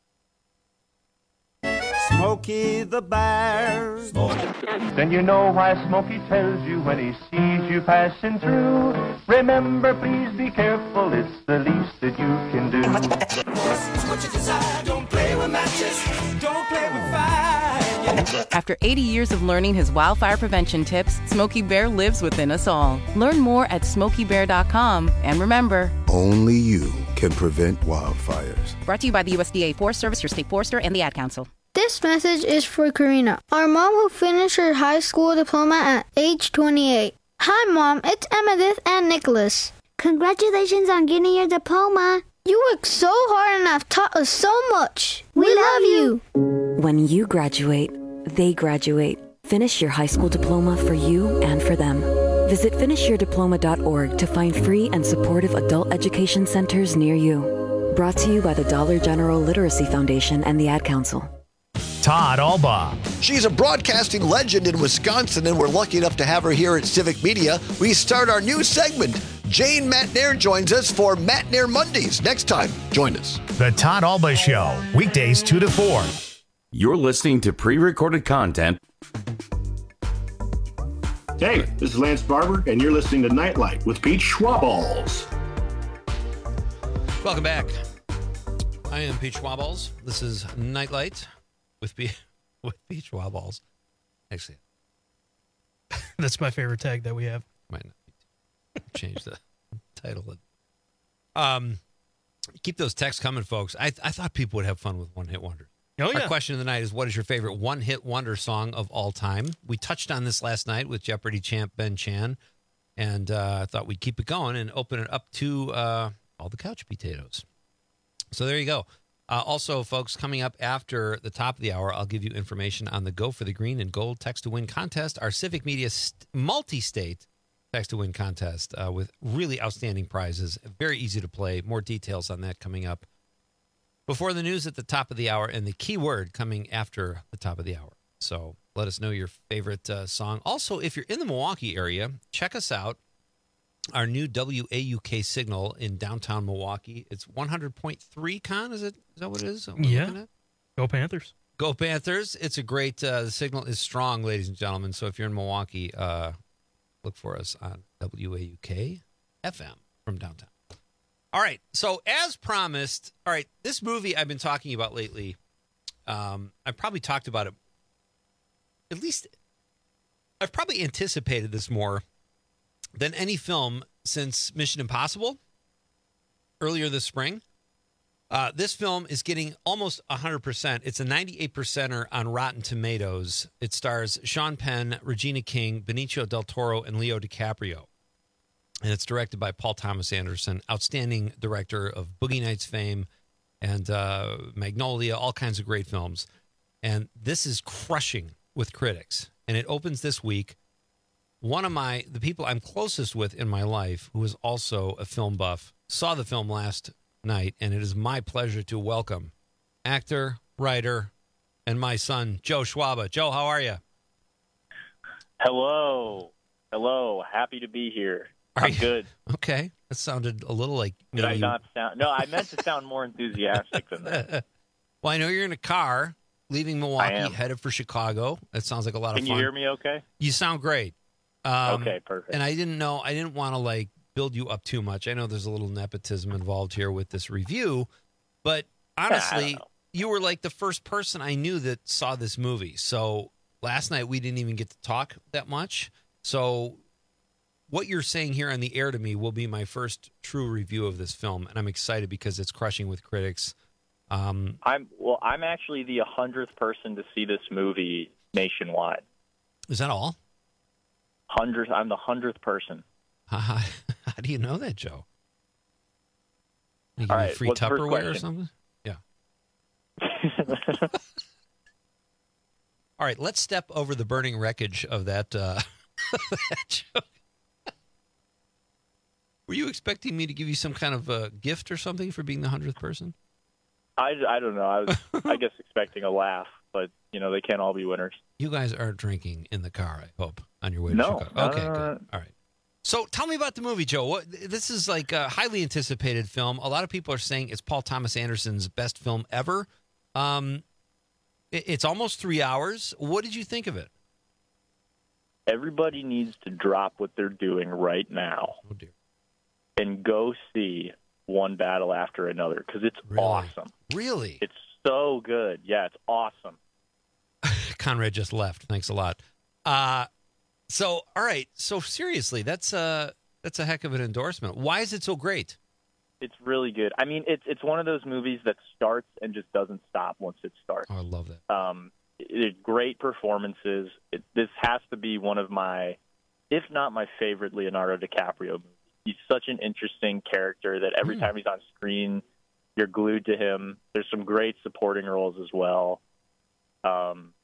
Smokey the Bear. Then you know why Smokey tells you when he sees you passing through. Remember, please be careful, it's the least that you can do. What you desire, don't play with matches, don't play with fire. After 80 years of learning his wildfire prevention tips, Smokey Bear lives within us all. Learn more at SmokeyBear.com. And remember, only you can prevent wildfires. Brought to you by the USDA Forest Service, your state forester, and the Ad Council. This message is for Karina, our mom who finished her high school diploma at age 28. Hi, Mom. It's Emmettith and Nicholas. Congratulations on getting your diploma. You worked so hard and have taught us so much. We love you. When you graduate, they graduate. Finish your high school diploma for you and for them. Visit finishyourdiploma.org to find free and supportive adult education centers near you. Brought to you by the Dollar General Literacy Foundation and the Ad Council. Todd Albaugh. She's a broadcasting legend in Wisconsin, and we're lucky enough to have her here at Civic Media. We start our new segment. Jane Matnair joins us for Matnair Mondays. Next time, join us. The Todd Albaugh Show, weekdays 2 to 4. You're listening to pre-recorded content. Hey, this is Lance Barber, and you're listening to Nightlight with Pete Schwaballs. Welcome back. I am Pete Schwaballs. This is Nightlight with Pete Schwaballs. Actually, that's my favorite tag that we have. Might not change the title. Keep those texts coming, folks. I thought people would have fun with one-hit wonders. Oh, yeah. Our question of the night is, what is your favorite one-hit wonder song of all time? We touched on this last night with Jeopardy champ Ben Chan, and I thought we'd keep it going and open it up to all the couch potatoes. So there you go. Also, folks, coming up after the top of the hour, I'll give you information on the Go for the Green and Gold Text to Win contest, our Civic Media multi-state Text to Win contest with really outstanding prizes. Very easy to play. More details on that coming up before the news at the top of the hour, and the keyword coming after the top of the hour. So let us know your favorite song. Also, if you're in the Milwaukee area, check us out. Our new WAUK signal in downtown Milwaukee. It's 100.3, Con, is that what it is? Yeah. Go Panthers. Go Panthers. It's a great, the signal is strong, ladies and gentlemen. So if you're in Milwaukee, look for us on WAUK FM from downtown. All right. So as promised, all right, this movie I've been talking about lately, I've probably talked about it. At least I've probably anticipated this more than any film since Mission Impossible earlier this spring. This film is getting almost 100%. It's a 98%er on Rotten Tomatoes. It stars Sean Penn, Regina King, Benicio del Toro, and Leo DiCaprio. And it's directed by Paul Thomas Anderson, outstanding director of Boogie Nights fame and Magnolia, all kinds of great films. And this is crushing with critics. And it opens this week. One of the people I'm closest with in my life, who is also a film buff, saw the film last night, and it is my pleasure to welcome actor, writer, and my son, Joe Schwaba. Joe, how are you? Hello. Happy to be here. I'm good. Okay. That sounded a little like... Did I not sound... No, I meant to sound more enthusiastic than that. Well, I know you're in a car leaving Milwaukee, headed for Chicago. That sounds like a lot of fun. Can you hear me okay? You sound great. Okay, perfect. And I didn't want to build you up too much. I know there's a little nepotism involved here with this review, but honestly, you were like the first person I knew that saw this movie. So last night we didn't even get to talk that much. So what you're saying here on the air to me will be my first true review of this film, and I'm excited because it's crushing with critics. I'm actually the 100th person to see this movie nationwide. Is that all? 100th. I'm the 100th person. How do you know that, Joe? You give All me right, free Tupperware or something? Yeah. All right, let's step over the burning wreckage of that, that joke. Were you expecting me to give you some kind of a gift or something for being the 100th person? I don't know. I was, I guess, expecting a laugh, but, they can't all be winners. You guys aren't drinking in the car, I hope, on your way to Chicago. Okay, good. All right. So tell me about the movie, Joe. This is like a highly anticipated film. A lot of people are saying it's Paul Thomas Anderson's best film ever. It's almost 3 hours. What did you think of it? Everybody needs to drop what they're doing right now. Oh, dear. And go see One Battle After Another, because it's awesome. Really? It's so good. Yeah, it's awesome. Conrad just left. Thanks a lot. So, all right. So, seriously, that's a heck of an endorsement. Why is it so great? It's really good. I mean, it's one of those movies that starts and just doesn't stop once it starts. Oh, I love that. Great performances. This has to be one of my, if not my favorite Leonardo DiCaprio movie. He's such an interesting character that every time he's on screen, you're glued to him. There's some great supporting roles as well.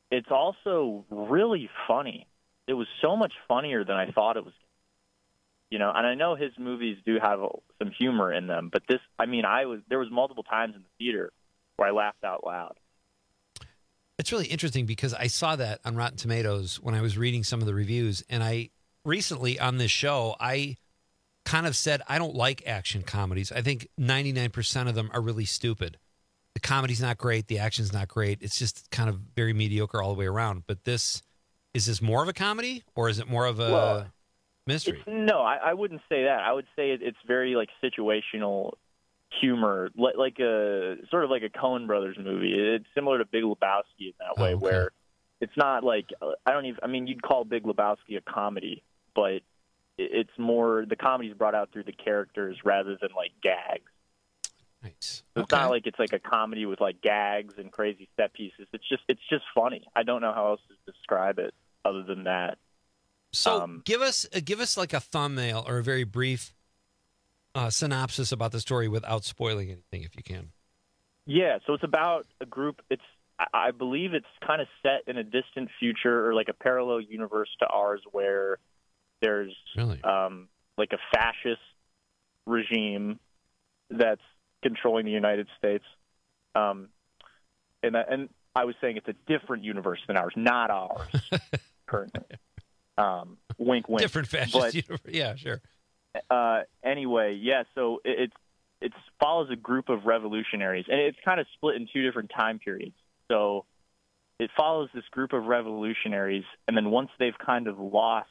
it's also really funny. It was so much funnier than I thought it was. And I know his movies do have some humor in them, but this, there was multiple times in the theater where I laughed out loud. It's really interesting because I saw that on Rotten Tomatoes when I was reading some of the reviews, and I recently on this show, I kind of said I don't like action comedies. I think 99% of them are really stupid. The comedy's not great, the action's not great. It's just kind of very mediocre all the way around. But is this more of a comedy, or is it more of a mystery? No, I wouldn't say that. I would say it's very like situational humor, like a sort of like a Coen Brothers movie. It's similar to Big Lebowski in that way, where it's not like you'd call Big Lebowski a comedy, but it's more the comedy's brought out through the characters rather than like gags. Nice. So it's not like it's like a comedy with like gags and crazy set pieces. It's just funny. I don't know how else to describe it other than that. So give us like a thumbnail or a very brief synopsis about the story without spoiling anything, if you can. Yeah, so it's about a group. I believe it's kind of set in a distant future or like a parallel universe to ours, where there's like a fascist regime that's controlling the United States. And I was saying it's a different universe than ours, not ours currently. Wink, wink. Different fascist universe. Yeah, sure. Anyway, so it follows a group of revolutionaries, and it's kind of split in two different time periods. So it follows this group of revolutionaries, and then once they've kind of lost,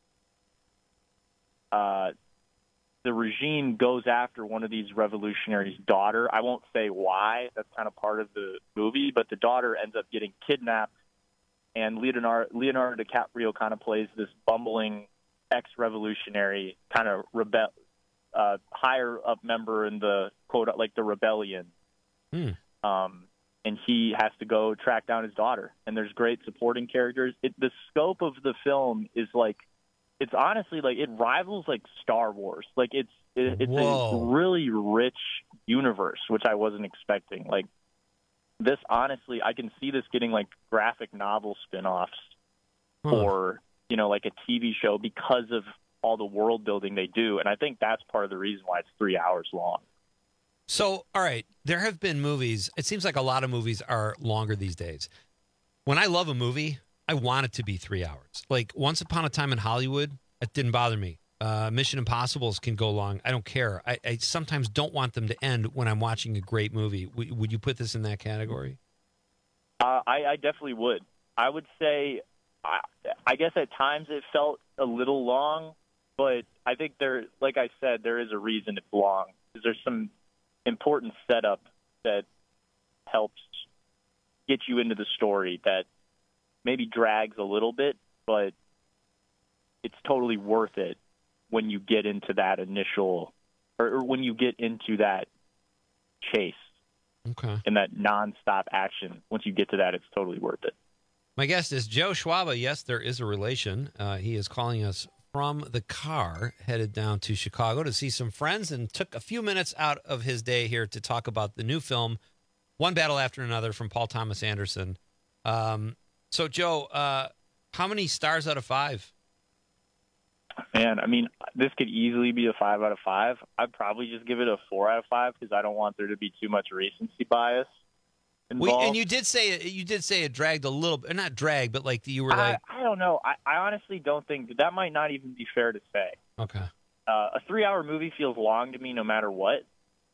the regime goes after one of these revolutionaries' daughter. I won't say why. That's kind of part of the movie, but the daughter ends up getting kidnapped, and Leonardo DiCaprio kind of plays this bumbling ex-revolutionary kind of higher up member in the quote, like the rebellion. And he has to go track down his daughter. And there's great supporting characters. The scope of the film is like, it's honestly like it rivals like Star Wars. Like it's a really rich universe, which I wasn't expecting. Like this, honestly, I can see this getting like graphic novel spinoffs or, like a TV show because of all the world building they do. And I think that's part of the reason why it's 3 hours long. So, all right, there have been movies. It seems like a lot of movies are longer these days. When I love a movie, I want it to be 3 hours. Like Once Upon a Time in Hollywood, it didn't bother me. Mission Impossibles can go long. I don't care. I sometimes don't want them to end when I'm watching a great movie. Would you put this in that category? I definitely would. I would say, I guess at times it felt a little long, but I think like I said, there is a reason it's long. There's some important setup that helps get you into the story that maybe drags a little bit, but it's totally worth it when you get into that initial, or when you get into that chase and that nonstop action. Once you get to that, it's totally worth it. My guest is Joe Schwaba. Yes, there is a relation. He is calling us from the car, headed down to Chicago to see some friends, and took a few minutes out of his day here to talk about the new film, One Battle After Another, from Paul Thomas Anderson. So, Joe, how many stars out of 5? Man, I mean, this could easily be a 5 out of 5. I'd probably just give it a 4 out of 5 because I don't want there to be too much recency bias involved. And you did say it dragged a little bit, not drag, but like you were like, I don't know. I honestly don't think that might not even be fair to say. Okay. A 3-hour movie feels long to me no matter what.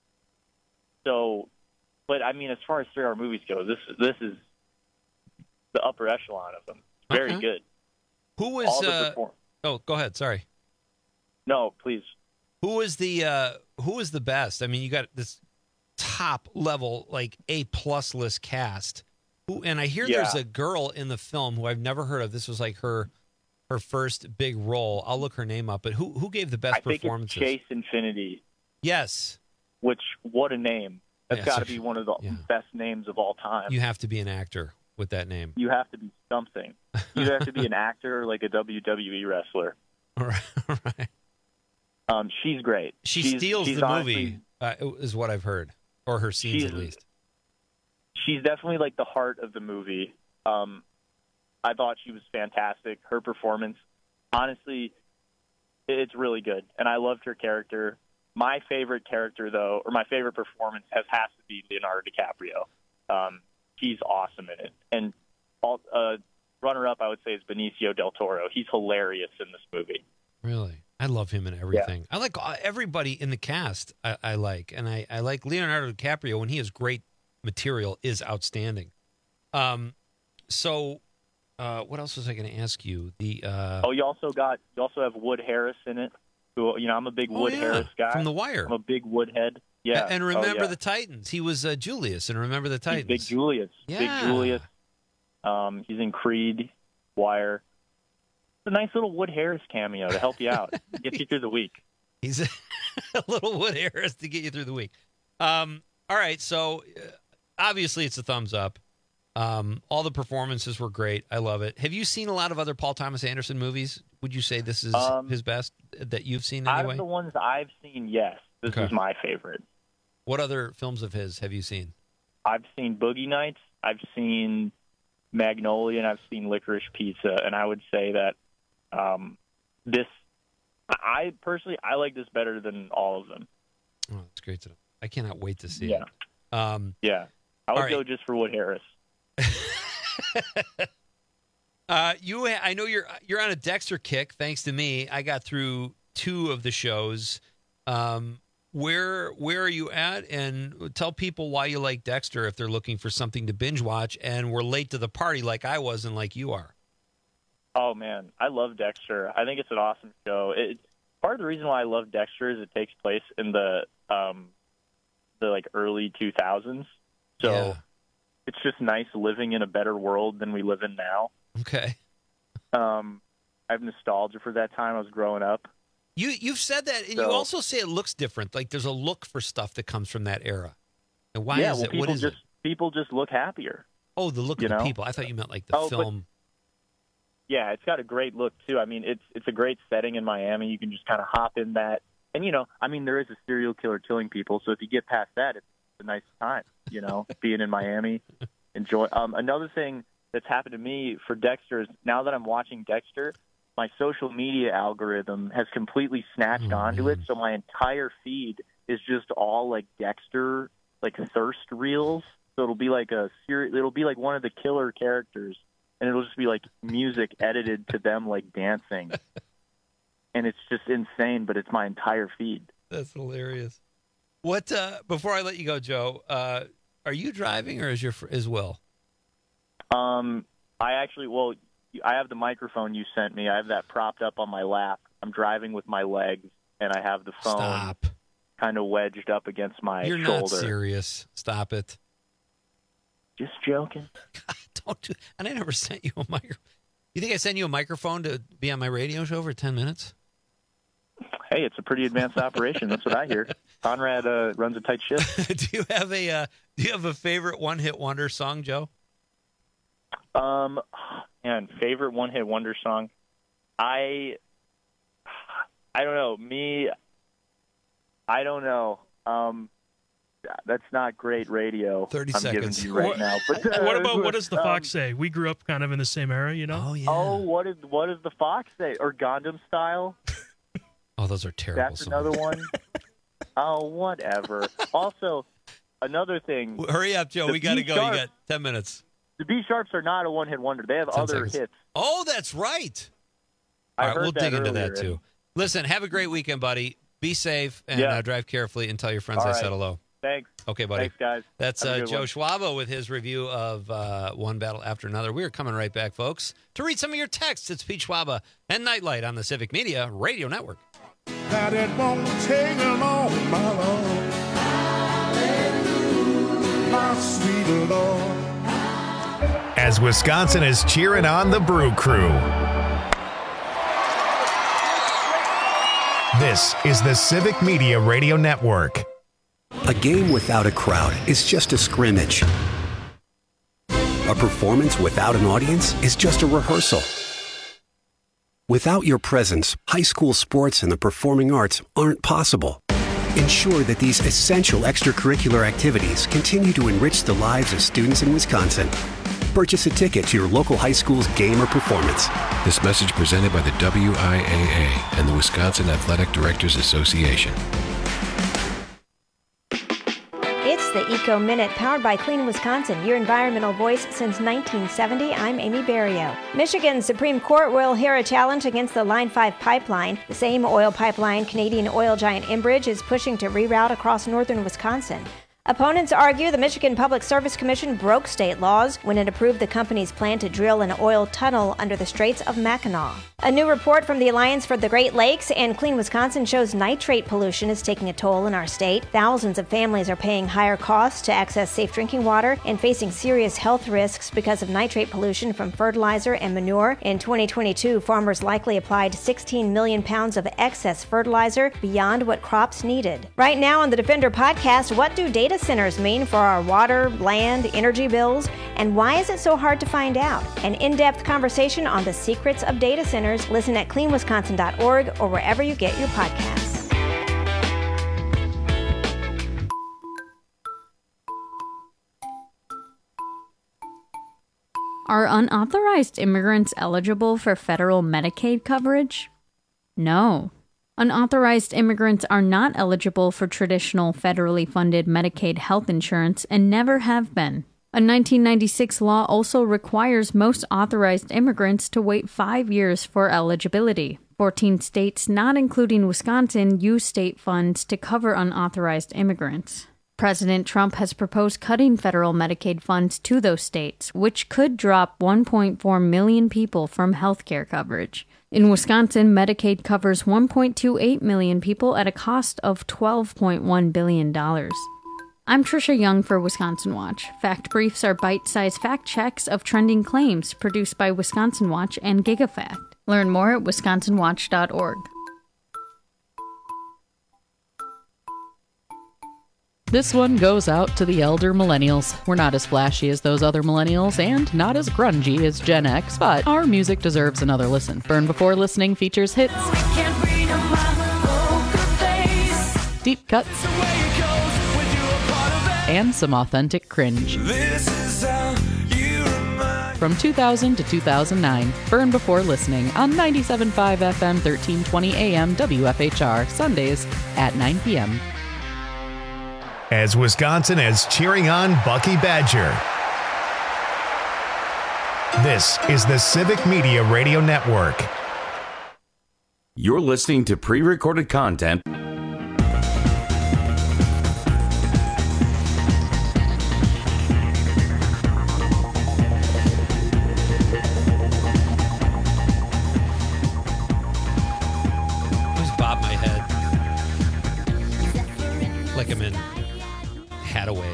So, but I mean, as far as 3-hour movies go, this is the upper echelon of them. Very good. Who was? Oh, go ahead. Sorry. No, please. Who is the best? I mean, you got this top level, like A+ list cast. And I hear there's a girl in the film who I've never heard of. This was like her first big role. I'll look her name up. But who gave the best performances? I think it's Chase Infinity. Yes. Which, what a name. That's got to be one of the best names of all time. You have to be an actor with that name. You have to be something. You have to be an actor or like a WWE wrestler. All right. She's great. She steals the movie, is what I've heard, or her scenes at least. She's definitely like the heart of the movie. I thought she was fantastic. Her performance, honestly, it's really good, and I loved her character. My favorite character, though, or my favorite performance has to be Leonardo DiCaprio. He's awesome in it. And runner-up, I would say, is Benicio del Toro. He's hilarious in this movie. Really? I love him in everything. Yeah. I like everybody in the cast I like. And I like Leonardo DiCaprio when he has great material, is outstanding. So what else was I going to ask you? You also have Wood Harris in it. Who, I'm a big Wood Harris guy. From The Wire. I'm a big Woodhead. Yeah. And Remember the Titans. He was Julius in Remember the Titans. He's Big Julius. Yeah. Big Julius. He's in Creed, Wire. It's a nice little Wood Harris cameo to help you out, get you through the week. He's a little Wood Harris to get you through the week. All right, so obviously it's a thumbs up. All the performances were great. I love it. Have you seen a lot of other Paul Thomas Anderson movies? Would you say this is his best that you've seen anyway? Out of the ones I've seen, yes. This is my favorite. What other films of his have you seen? I've seen Boogie Nights. I've seen Magnolia, and I've seen Licorice Pizza. And I would say that I personally like this better than all of them. Oh, that's great to know. I cannot wait to see it. Yeah. I would go just for Wood Harris. I know you're on a Dexter kick. Thanks to me, I got through 2 of the shows. Where are you at? And tell people why you like Dexter if they're looking for something to binge watch and we're late to the party like I was and like you are. Oh man, I love Dexter. I think it's an awesome show. Part of the reason why I love Dexter is it takes place in the like early 2000s. So it's just nice living in a better world than we live in now. Okay. I have nostalgia for that time I was growing up. You've said that, and you also say it looks different. Like there's a look for stuff that comes from that era. And why is it? What is it? People just look happier. Oh, the look of the people. I thought you meant like the film. Yeah, it's got a great look too. I mean, it's a great setting in Miami. You can just kind of hop in that, and there is a serial killer killing people. So if you get past that, it's a nice time. Being in Miami, enjoy. Another thing that's happened to me for Dexter is now that I'm watching Dexter, my social media algorithm has completely snatched onto it. So my entire feed is just all like Dexter, like thirst reels. So it'll be like it'll be like one of the killer characters, and it'll just be like music edited to them like dancing. And it's just insane, but it's my entire feed. That's hilarious. What, before I let you go, Joe, are you driving or is Will? I have the microphone you sent me. I have that propped up on my lap. I'm driving with my legs, and I have the phone kind of wedged up against my shoulder. You're not serious. Stop it. Just joking. God, don't do. And I never sent you a microphone. You think I sent you a microphone to be on my radio show for 10 minutes? Hey, it's a pretty advanced operation. That's what I hear. Conrad runs a tight ship. Do you have a favorite one-hit wonder song, Joe? Favorite one-hit wonder song? I don't know. I don't know. That's not great radio. 30 I'm seconds. Giving you right now. But, what does the Fox say? We grew up kind of in the same era, Oh yeah. Oh, what does the Fox say? Or Gundam Style? Oh, those are terrible. That's another one. Oh, whatever. Also, another thing. Hurry up, Joe. We got to go. You got 10 minutes. The B-Sharps are not a one-hit wonder. They have other hits. Oh, that's right. All right, we'll dig into that, too. Listen, have a great weekend, buddy. Be safe and drive carefully and tell your friends I said hello. Thanks. Okay, buddy. Thanks, guys. That's Joe Schwaba with his review of One Battle After Another. We are coming right back, folks, to read some of your texts. It's Pete Schwaba and Nightlight on the Civic Media Radio Network. That it won't take long, my Lord. Hallelujah, my sweet Lord. As Wisconsin is cheering on the Brew Crew. This is the Civic Media Radio Network. A game without a crowd is just a scrimmage. A performance without an audience is just a rehearsal. Without your presence, high school sports and the performing arts aren't possible. Ensure that these essential extracurricular activities continue to enrich the lives of students in Wisconsin. Purchase a ticket to your local high school's game or performance. This message presented by the WIAA and the Wisconsin Athletic Directors Association. It's the Eco Minute, powered by Clean Wisconsin, your environmental voice since 1970. I'm Amy Barrio. Michigan's Supreme Court will hear a challenge against the Line 5 pipeline. The same oil pipeline Canadian oil giant Enbridge is pushing to reroute across northern Wisconsin. Opponents argue the Michigan Public Service Commission broke state laws when it approved the company's plan to drill an oil tunnel under the Straits of Mackinac. A new report from the Alliance for the Great Lakes and Clean Wisconsin shows nitrate pollution is taking a toll in our state. Thousands of families are paying higher costs to access safe drinking water and facing serious health risks because of nitrate pollution from fertilizer and manure. In 2022, farmers likely applied 16 million pounds of excess fertilizer beyond what crops needed. Right now on the Defender podcast, what do data centers mean for our water, land, energy bills, and why is it so hard to find out? An in-depth conversation on the secrets of data centers. Listen at cleanwisconsin.org or wherever you get your podcasts. Are unauthorized immigrants eligible for federal Medicaid coverage? No. Unauthorized immigrants are not eligible for traditional federally funded Medicaid health insurance and never have been. A 1996 law also requires most authorized immigrants to wait 5 years for eligibility. 14 states, not including Wisconsin, use state funds to cover unauthorized immigrants. President Trump has proposed cutting federal Medicaid funds to those states, which could drop 1.4 million people from health care coverage. In Wisconsin, Medicaid covers 1.28 million people at a cost of $12.1 billion. I'm Trisha Young for Wisconsin Watch. Fact Briefs are bite-sized fact checks of trending claims produced by Wisconsin Watch and GigaFact. Learn more at wisconsinwatch.org. This one goes out to the elder millennials. We're not as flashy as those other millennials and not as grungy as Gen X, but our music deserves another listen. Burn Before Listening features hits, deep cuts, and some authentic cringe. From 2000 to 2009, Burn Before Listening on 97.5 FM, 1320 AM, WFHR, Sundays at 9 p.m. As Wisconsin is cheering on Bucky Badger. This is the Civic Media Radio Network. You're listening to pre-recorded content. Just bob my head like I'm in Hadaway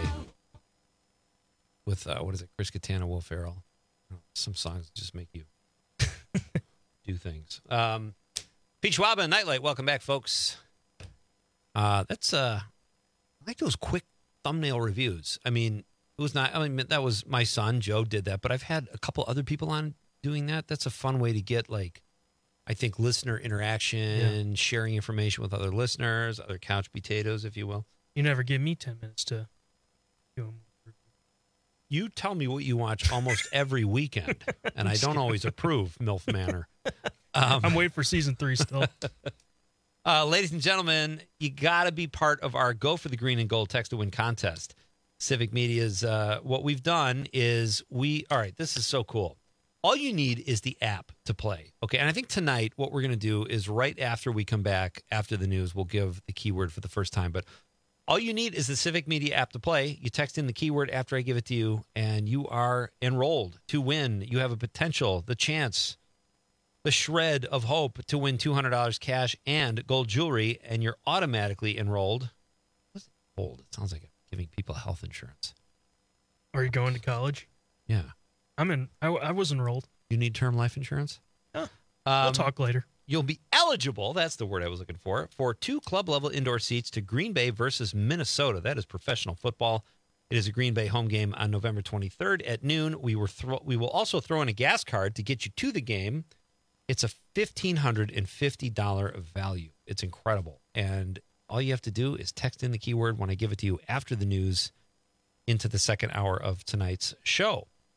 with what is it, Chris Kattan, Will Ferrell. Some songs just make you do things. Pete Schwab and Nightlight, welcome back, folks. That's I like those quick thumbnail reviews. I mean, it was not. I mean, that was my son Joe did that, but I've had a couple other people on doing that. That's a fun way to get, like, I think, listener interaction, sharing information with other listeners, other couch potatoes, if you will. You never give me 10 minutes to do them. You tell me what you watch almost every weekend, and I don't always approve, MILF Manor. I'm waiting for season 3 still. Ladies and gentlemen, you got to be part of our Go for the Green and Gold Text to Win contest. Civic Media's, what we've done is all right, this is so cool. All you need is the app to play. Okay, and I think tonight what we're going to do is right after we come back, after the news, we'll give the keyword for the first time, but all you need is the Civic Media app to play. You text in the keyword after I give it to you, and you are enrolled to win. You have a potential, the chance, the shred of hope to win $200 cash and gold jewelry, and you're automatically enrolled. What's gold? It sounds like I'm giving people health insurance. Are you going to college? Yeah. I was enrolled. You need term life insurance? Oh, we'll talk later. You'll be eligible, that's the word I was looking for 2 club-level indoor seats to Green Bay versus Minnesota. That is professional football. It is a Green Bay home game on November 23rd at noon. We will also throw in a gas card to get you to the game. It's a $1,550 value. It's incredible. And all you have to do is text in the keyword when I give it to you after the news into the second hour of tonight's show.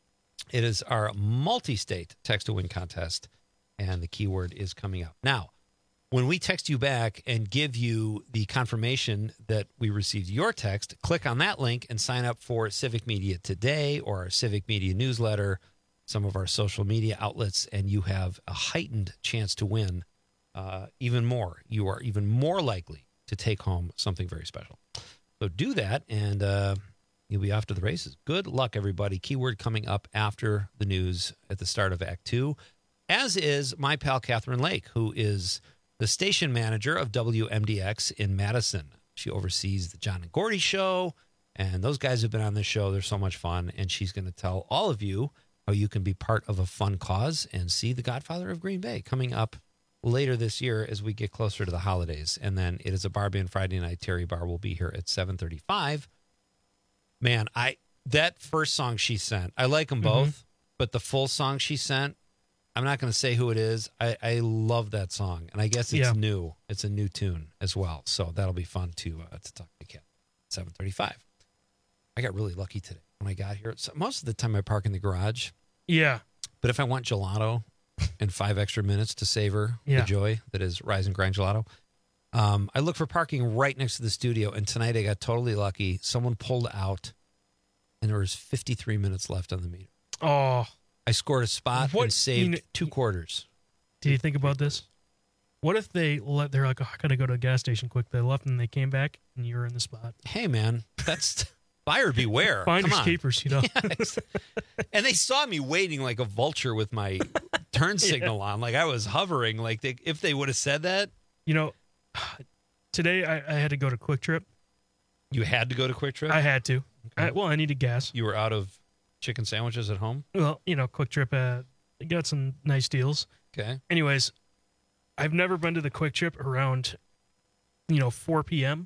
It is our multi-state text-to-win contest, and the keyword is coming up. Now, when we text you back and give you the confirmation that we received your text, click on that link and sign up for Civic Media Today or our Civic Media newsletter, some of our social media outlets, and you have a heightened chance to win even more. You are even more likely to take home something very special. So do that, and you'll be off to the races. Good luck, everybody. Keyword coming up after the news at the start of Act 2, as is my pal Catherine Lake, who is the station manager of WMDX in Madison. She oversees the John and Gordy show, and those guys have been on this show. They're so much fun, and she's going to tell all of you how you can be part of a fun cause and see The Godfather of Green Bay coming up later this year as we get closer to the holidays. And then it is a bar band Friday night. Terry Barr will be here at 7:35. Man, that first song she sent, I like them both, but the full song she sent, I'm not going to say who it is. I love that song, and I guess it's new. It's a new tune as well, so that'll be fun to talk to Kat. 7:35. I got really lucky today when I got here. So most of the time I park in the garage. Yeah. But if I want gelato and 5 extra minutes to savor the joy that is Rise and Grind Gelato, I look for parking right next to the studio, and tonight I got totally lucky. Someone pulled out, and there was 53 minutes left on the meter. Oh. I scored a spot and saved 2 quarters. Did you think about this? What if they're like, oh, I got to go to a gas station quick. They left and they came back and you were in the spot. Hey, man, that's buyer beware. Finders keepers, you know. Yes. And they saw me waiting like a vulture with my turn signal on. Like I was hovering. Like if they would have said that. You know, today I had to go to Quick Trip. You had to go to Quick Trip? I had to. Okay. I needed gas. You were out of chicken sandwiches at home? Well, you know, Quick Trip got some nice deals. Okay. Anyways, I've never been to the Quick Trip around, 4 p.m.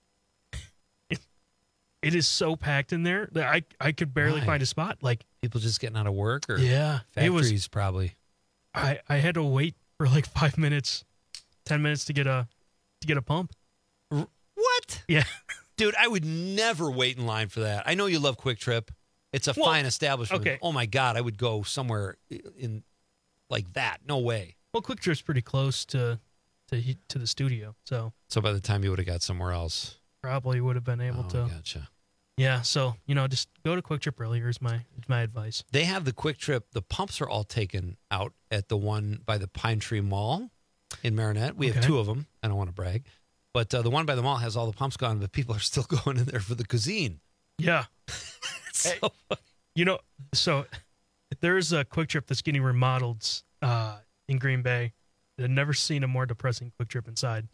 It is so packed in there that I could barely find a spot. Like people just getting out of work, or factories probably. I had to wait for like 5 minutes, 10 minutes to get a pump. What? Yeah, dude, I would never wait in line for that. I know you love Quick Trip. It's a fine establishment. Okay. Oh my God, I would go somewhere in like that. No way. Well, Quick Trip's pretty close to the studio, so by the time you would have got somewhere else, probably would have been able to. Gotcha. Yeah, so just go to Quick Trip earlier is my advice. They have the Quick Trip. The pumps are all taken out at the one by the Pine Tree Mall in Marinette. We have 2 of them. I don't want to brag, but the one by the mall has all the pumps gone, but people are still going in there for the cuisine. Yeah. So funny. So there's a Quick Trip that's getting remodeled in Green Bay. I've never seen a more depressing Quick Trip inside.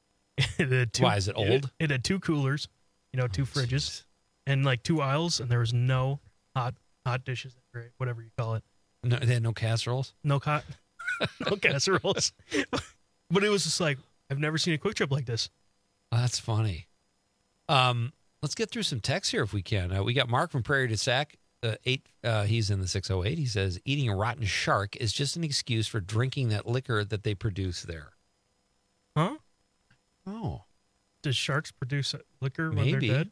Why is it old? It had 2 coolers, 2 fridges, and like 2 aisles, and there was no hot dishes, whatever you call it. No, they had no casseroles. No casseroles. But it was just like, I've never seen a Quick Trip like this. Oh, that's funny. Let's get through some texts here if we can. We got Mark from Prairie du Sac. He's in the 608. He says, eating a rotten shark is just an excuse for drinking that liquor that they produce there. Huh? Oh. Does sharks produce liquor when Maybe. they're dead?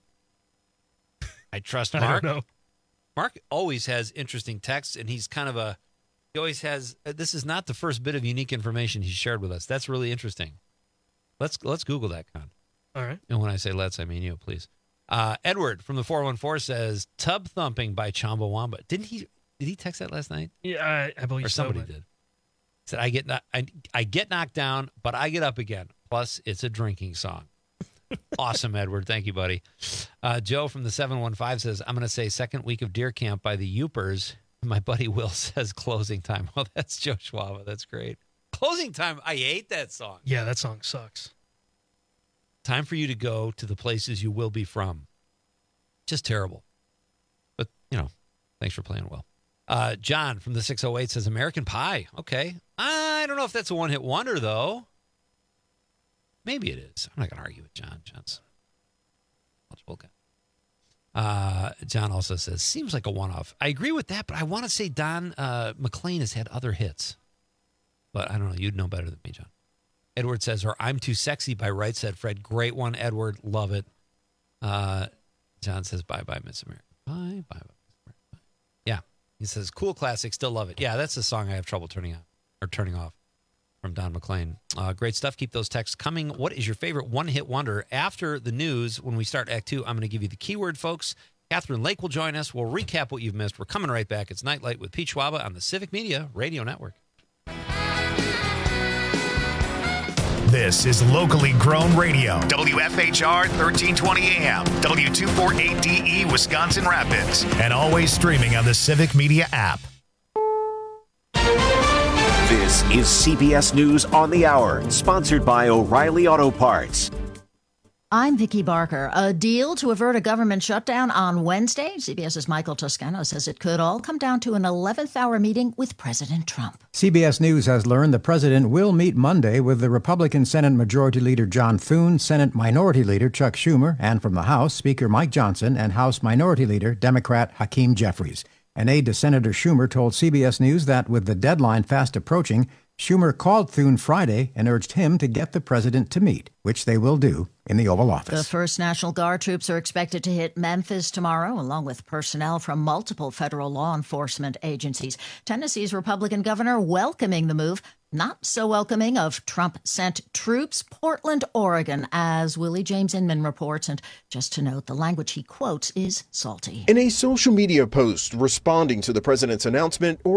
I trust Mark. I don't know. Mark always has interesting texts, and he's kind of he always has, this is not the first bit of unique information he's shared with us. That's really interesting. Let's Google that, Con. All right. And when I say let's, I mean you, please. Edward from the 414 says Tub Thumping by Chumbawamba. Did he text that last night? Yeah, I believe or somebody did. He said I get knocked down, but I get up again. Plus, it's a drinking song. Awesome, Edward. Thank you, buddy. Joe from the 715 says, I'm going to say second week of Deer Camp by the Youpers. My buddy Will says Closing Time. Well, that's Joe Schwaba. That's great. Closing Time. I hate that song. Yeah, that song sucks. Time for you to go to the places you will be from. Just terrible. But, thanks for playing well. John from the 608 says American Pie. Okay. I don't know if that's a one-hit wonder, though. Maybe it is. I'm not going to argue with John. John's a multiple guy. John also says, seems like a one-off. I agree with that, but I want to say Don McLean has had other hits. But I don't know. You'd know better than me, John. Edward says, or I'm Too Sexy by Right Said Fred. Great one, Edward. Love it. John says, bye-bye, Miss America. Bye-bye, Miss America. Yeah. He says, cool classic, still love it. Yeah, that's the song I have trouble turning off from Don McLean. Great stuff. Keep those texts coming. What is your favorite one-hit wonder? After the news, when we start Act 2, I'm going to give you the keyword, folks. Catherine Lake will join us. We'll recap what you've missed. We're coming right back. It's Nightlight with Pete Schwaba on the Civic Media Radio Network. This is locally grown radio. WFHR 1320 AM, W248DE Wisconsin Rapids, and always streaming on the Civic Media app. This is CBS News on the Hour, sponsored by O'Reilly Auto Parts. I'm Vicki Barker. A deal to avert a government shutdown on Wednesday? CBS's Michael Toscano says it could all come down to an 11th hour meeting with President Trump. CBS News has learned the president will meet Monday with the Republican Senate Majority Leader John Thune, Senate Minority Leader Chuck Schumer, and from the House, Speaker Mike Johnson and House Minority Leader Democrat Hakeem Jeffries. An aide to Senator Schumer told CBS News that with the deadline fast approaching, Schumer called Thune Friday and urged him to get the president to meet, which they will do in the Oval Office. The first National Guard troops are expected to hit Memphis tomorrow, along with personnel from multiple federal law enforcement agencies. Tennessee's Republican governor welcoming the move, not so welcoming of Trump-sent troops, Portland, Oregon, as Willie James Inman reports. And just to note, the language he quotes is salty. In a social media post responding to the president's announcement,